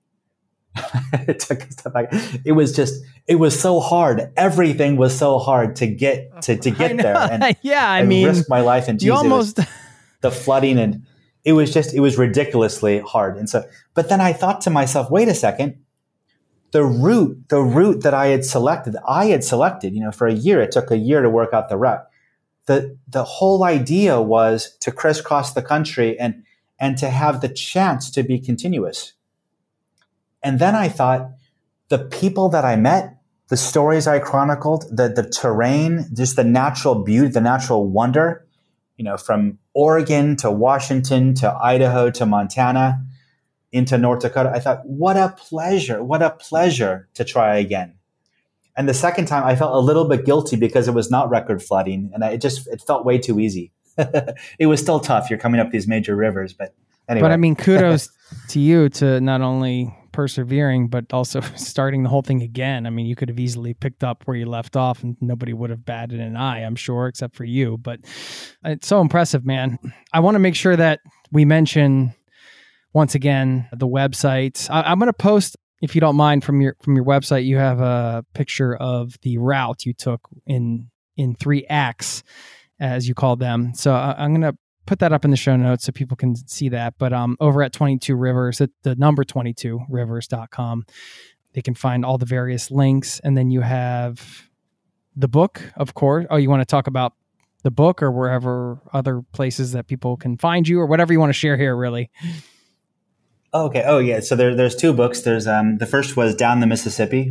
It took a step back. It was so hard. Everything was so hard to get there. And yeah, I mean, risk my life and you almost the flooding, and it was ridiculously hard. And so, but then I thought to myself, wait a second, the route that I had selected, for a year. It took a year to work out the route. The whole idea was to crisscross the country and to have the chance to be continuous. And then I thought, the people that I met, the stories I chronicled, the terrain, just the natural beauty, the natural wonder, from Oregon to Washington to Idaho to Montana into North Dakota. I thought, what a pleasure to try again. And the second time I felt a little bit guilty because it was not record flooding, and it felt way too easy. It was still tough. You're coming up these major rivers, but anyway. But I mean, kudos to you to not only persevering, but also starting the whole thing again. I mean, you could have easily picked up where you left off and nobody would have batted an eye, I'm sure, except for you. But it's so impressive, man. I want to make sure that we mention once again the website. I'm going to post, if you don't mind, from your website. You have a picture of the route you took in 3 acts, as you call them. So I'm going to put that up in the show notes so people can see that. But over at 22 Rivers, at the number 22rivers.com, they can find all the various links. And then you have the book, of course. Oh, you want to talk about the book, or wherever other places that people can find you, or whatever you want to share here, really? Okay. Oh, yeah. So there's 2 books. There's the first was Down the Mississippi,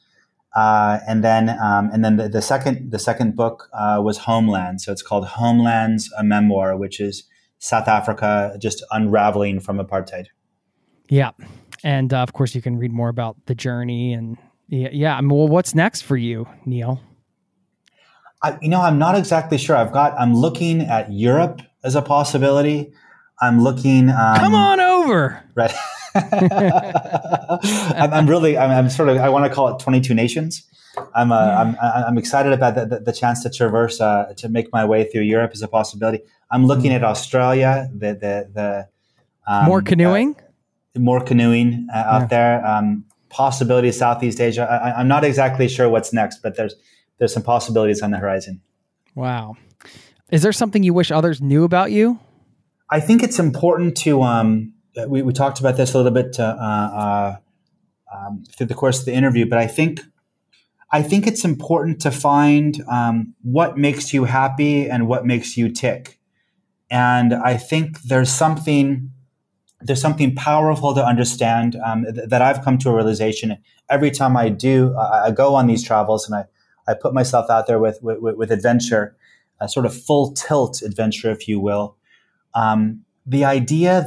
and then the second book was Homeland. So it's called Homelands, a Memoir, which is South Africa just unraveling from apartheid. Yeah, and of course you can read more about the journey. And yeah. I mean, well, what's next for you, Neil? I'm not exactly sure. I'm looking at Europe as a possibility. I'm looking. Come on over. Right. I'm I want to call it 22 nations. I'm excited about the chance to traverse, to make my way through Europe as a possibility. I'm looking at Australia, more canoeing, out there. Possibility Southeast Asia. I'm not exactly sure what's next, but there's some possibilities on the horizon. Wow. Is there something you wish others knew about you? I think it's important to, we talked about this a little bit through the course of the interview, but I think it's important to find what makes you happy and what makes you tick. And I think there's something powerful to understand that I've come to a realization every time I go on these travels, and I put myself out there with adventure, a sort of full tilt adventure, if you will. The idea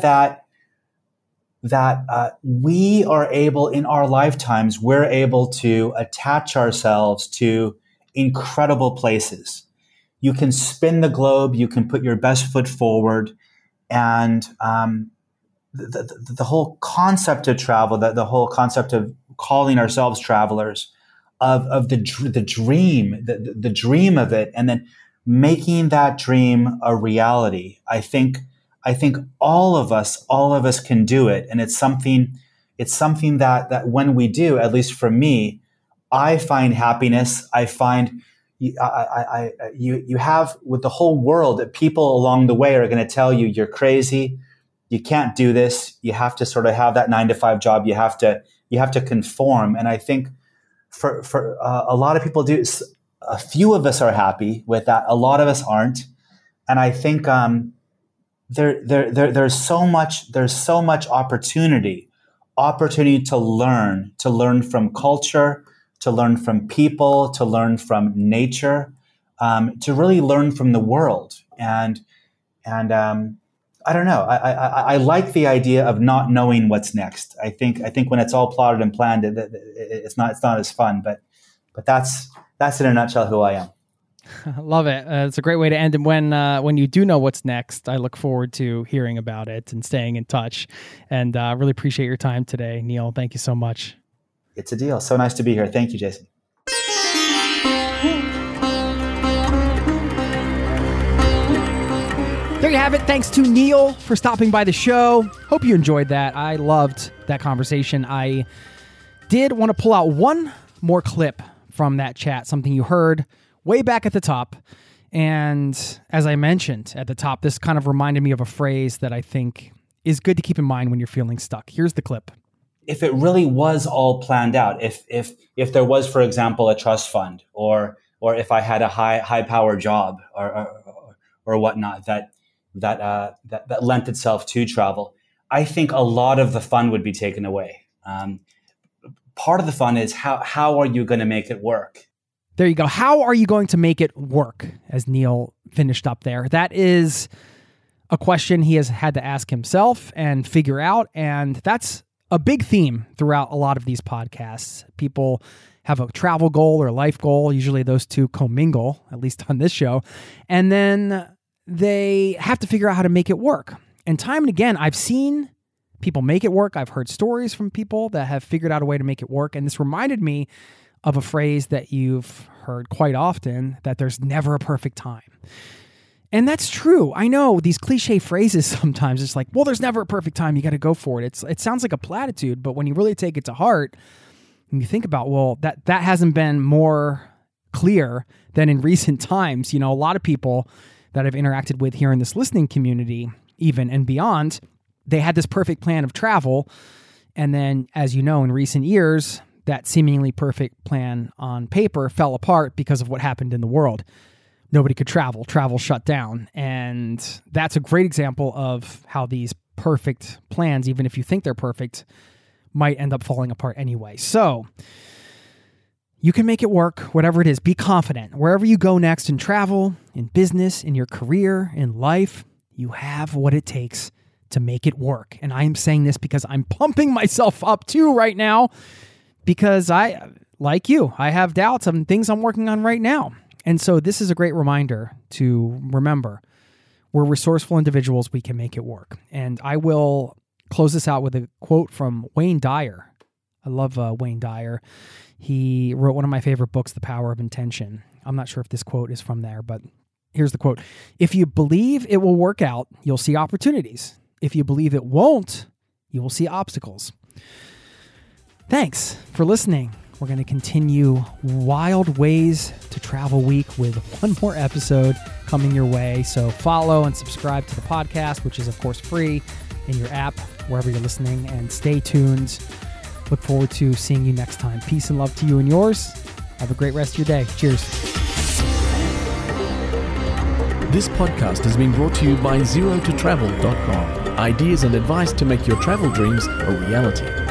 that we are able, in our lifetimes, we're able to attach ourselves to incredible places. You can spin the globe, you can put your best foot forward, and the whole concept of travel, the whole concept of calling ourselves travelers, of the dream of it, and then making that dream a reality. I think all of us can do it. And it's something that when we do, at least for me, I find happiness. I find you have with the whole world that people along the way are going to tell you you're crazy. You can't do this. You have to sort of have that 9-to-5 job. You have to conform. And I think for a lot of people do. A few of us are happy with that. A lot of us aren't. And I think there's so much opportunity to learn from culture, to learn from people, to learn from nature, to really learn from the world. And I don't know. I like the idea of not knowing what's next. I think when it's all plotted and planned, it's not as fun. But that's in a nutshell who I am. I love it. It's a great way to end. And when you do know what's next, I look forward to hearing about it and staying in touch. And really appreciate your time today, Neil. Thank you so much. It's a deal. So nice to be here. Thank you, Jason. There you have it. Thanks to Neil for stopping by the show. Hope you enjoyed that. I loved that conversation. I did want to pull out one more clip from that chat, something you heard way back at the top. And as I mentioned at the top, this kind of reminded me of a phrase that I think is good to keep in mind when you're feeling stuck. Here's the clip. If it really was all planned out, if there was, for example, a trust fund, or if I had a high power job or whatnot that lent itself to travel, I think a lot of the fun would be taken away. Part of the fun is how are you going to make it work? There you go. How are you going to make it work? As Neil finished up there, that is a question he has had to ask himself and figure out, and that's a big theme throughout a lot of these podcasts. People have a travel goal or life goal. Usually those two commingle, at least on this show. And then they have to figure out how to make it work. And time and again, I've seen people make it work. I've heard stories from people that have figured out a way to make it work. And this reminded me of a phrase that you've heard quite often, that there's never a perfect time. And that's true. I know these cliche phrases sometimes, it's like, well, there's never a perfect time. You got to go for it. It sounds like a platitude, but when you really take it to heart and you think about, well, that hasn't been more clear than in recent times. You know, a lot of people that I've interacted with here in this listening community, even and beyond, they had this perfect plan of travel. And then, as you know, in recent years, that seemingly perfect plan on paper fell apart because of what happened in the world. Nobody could travel. Travel shut down. And that's a great example of how these perfect plans, even if you think they're perfect, might end up falling apart anyway. So you can make it work, whatever it is. Be confident. Wherever you go next in travel, in business, in your career, in life, you have what it takes to make it work. And I am saying this because I'm pumping myself up too right now, because I, like you, I have doubts on things I'm working on right now. And so this is a great reminder to remember, we're resourceful individuals. We can make it work. And I will close this out with a quote from Wayne Dyer. I love Wayne Dyer. He wrote one of my favorite books, The Power of Intention. I'm not sure if this quote is from there, but here's the quote. If you believe it will work out, you'll see opportunities. If you believe it won't, you will see obstacles. Thanks for listening. We're going to continue Wild Ways to Travel Week with one more episode coming your way. So follow and subscribe to the podcast, which is, of course, free in your app, wherever you're listening, and stay tuned. Look forward to seeing you next time. Peace and love to you and yours. Have a great rest of your day. Cheers. This podcast has been brought to you by ZeroToTravel.com. Ideas and advice to make your travel dreams a reality.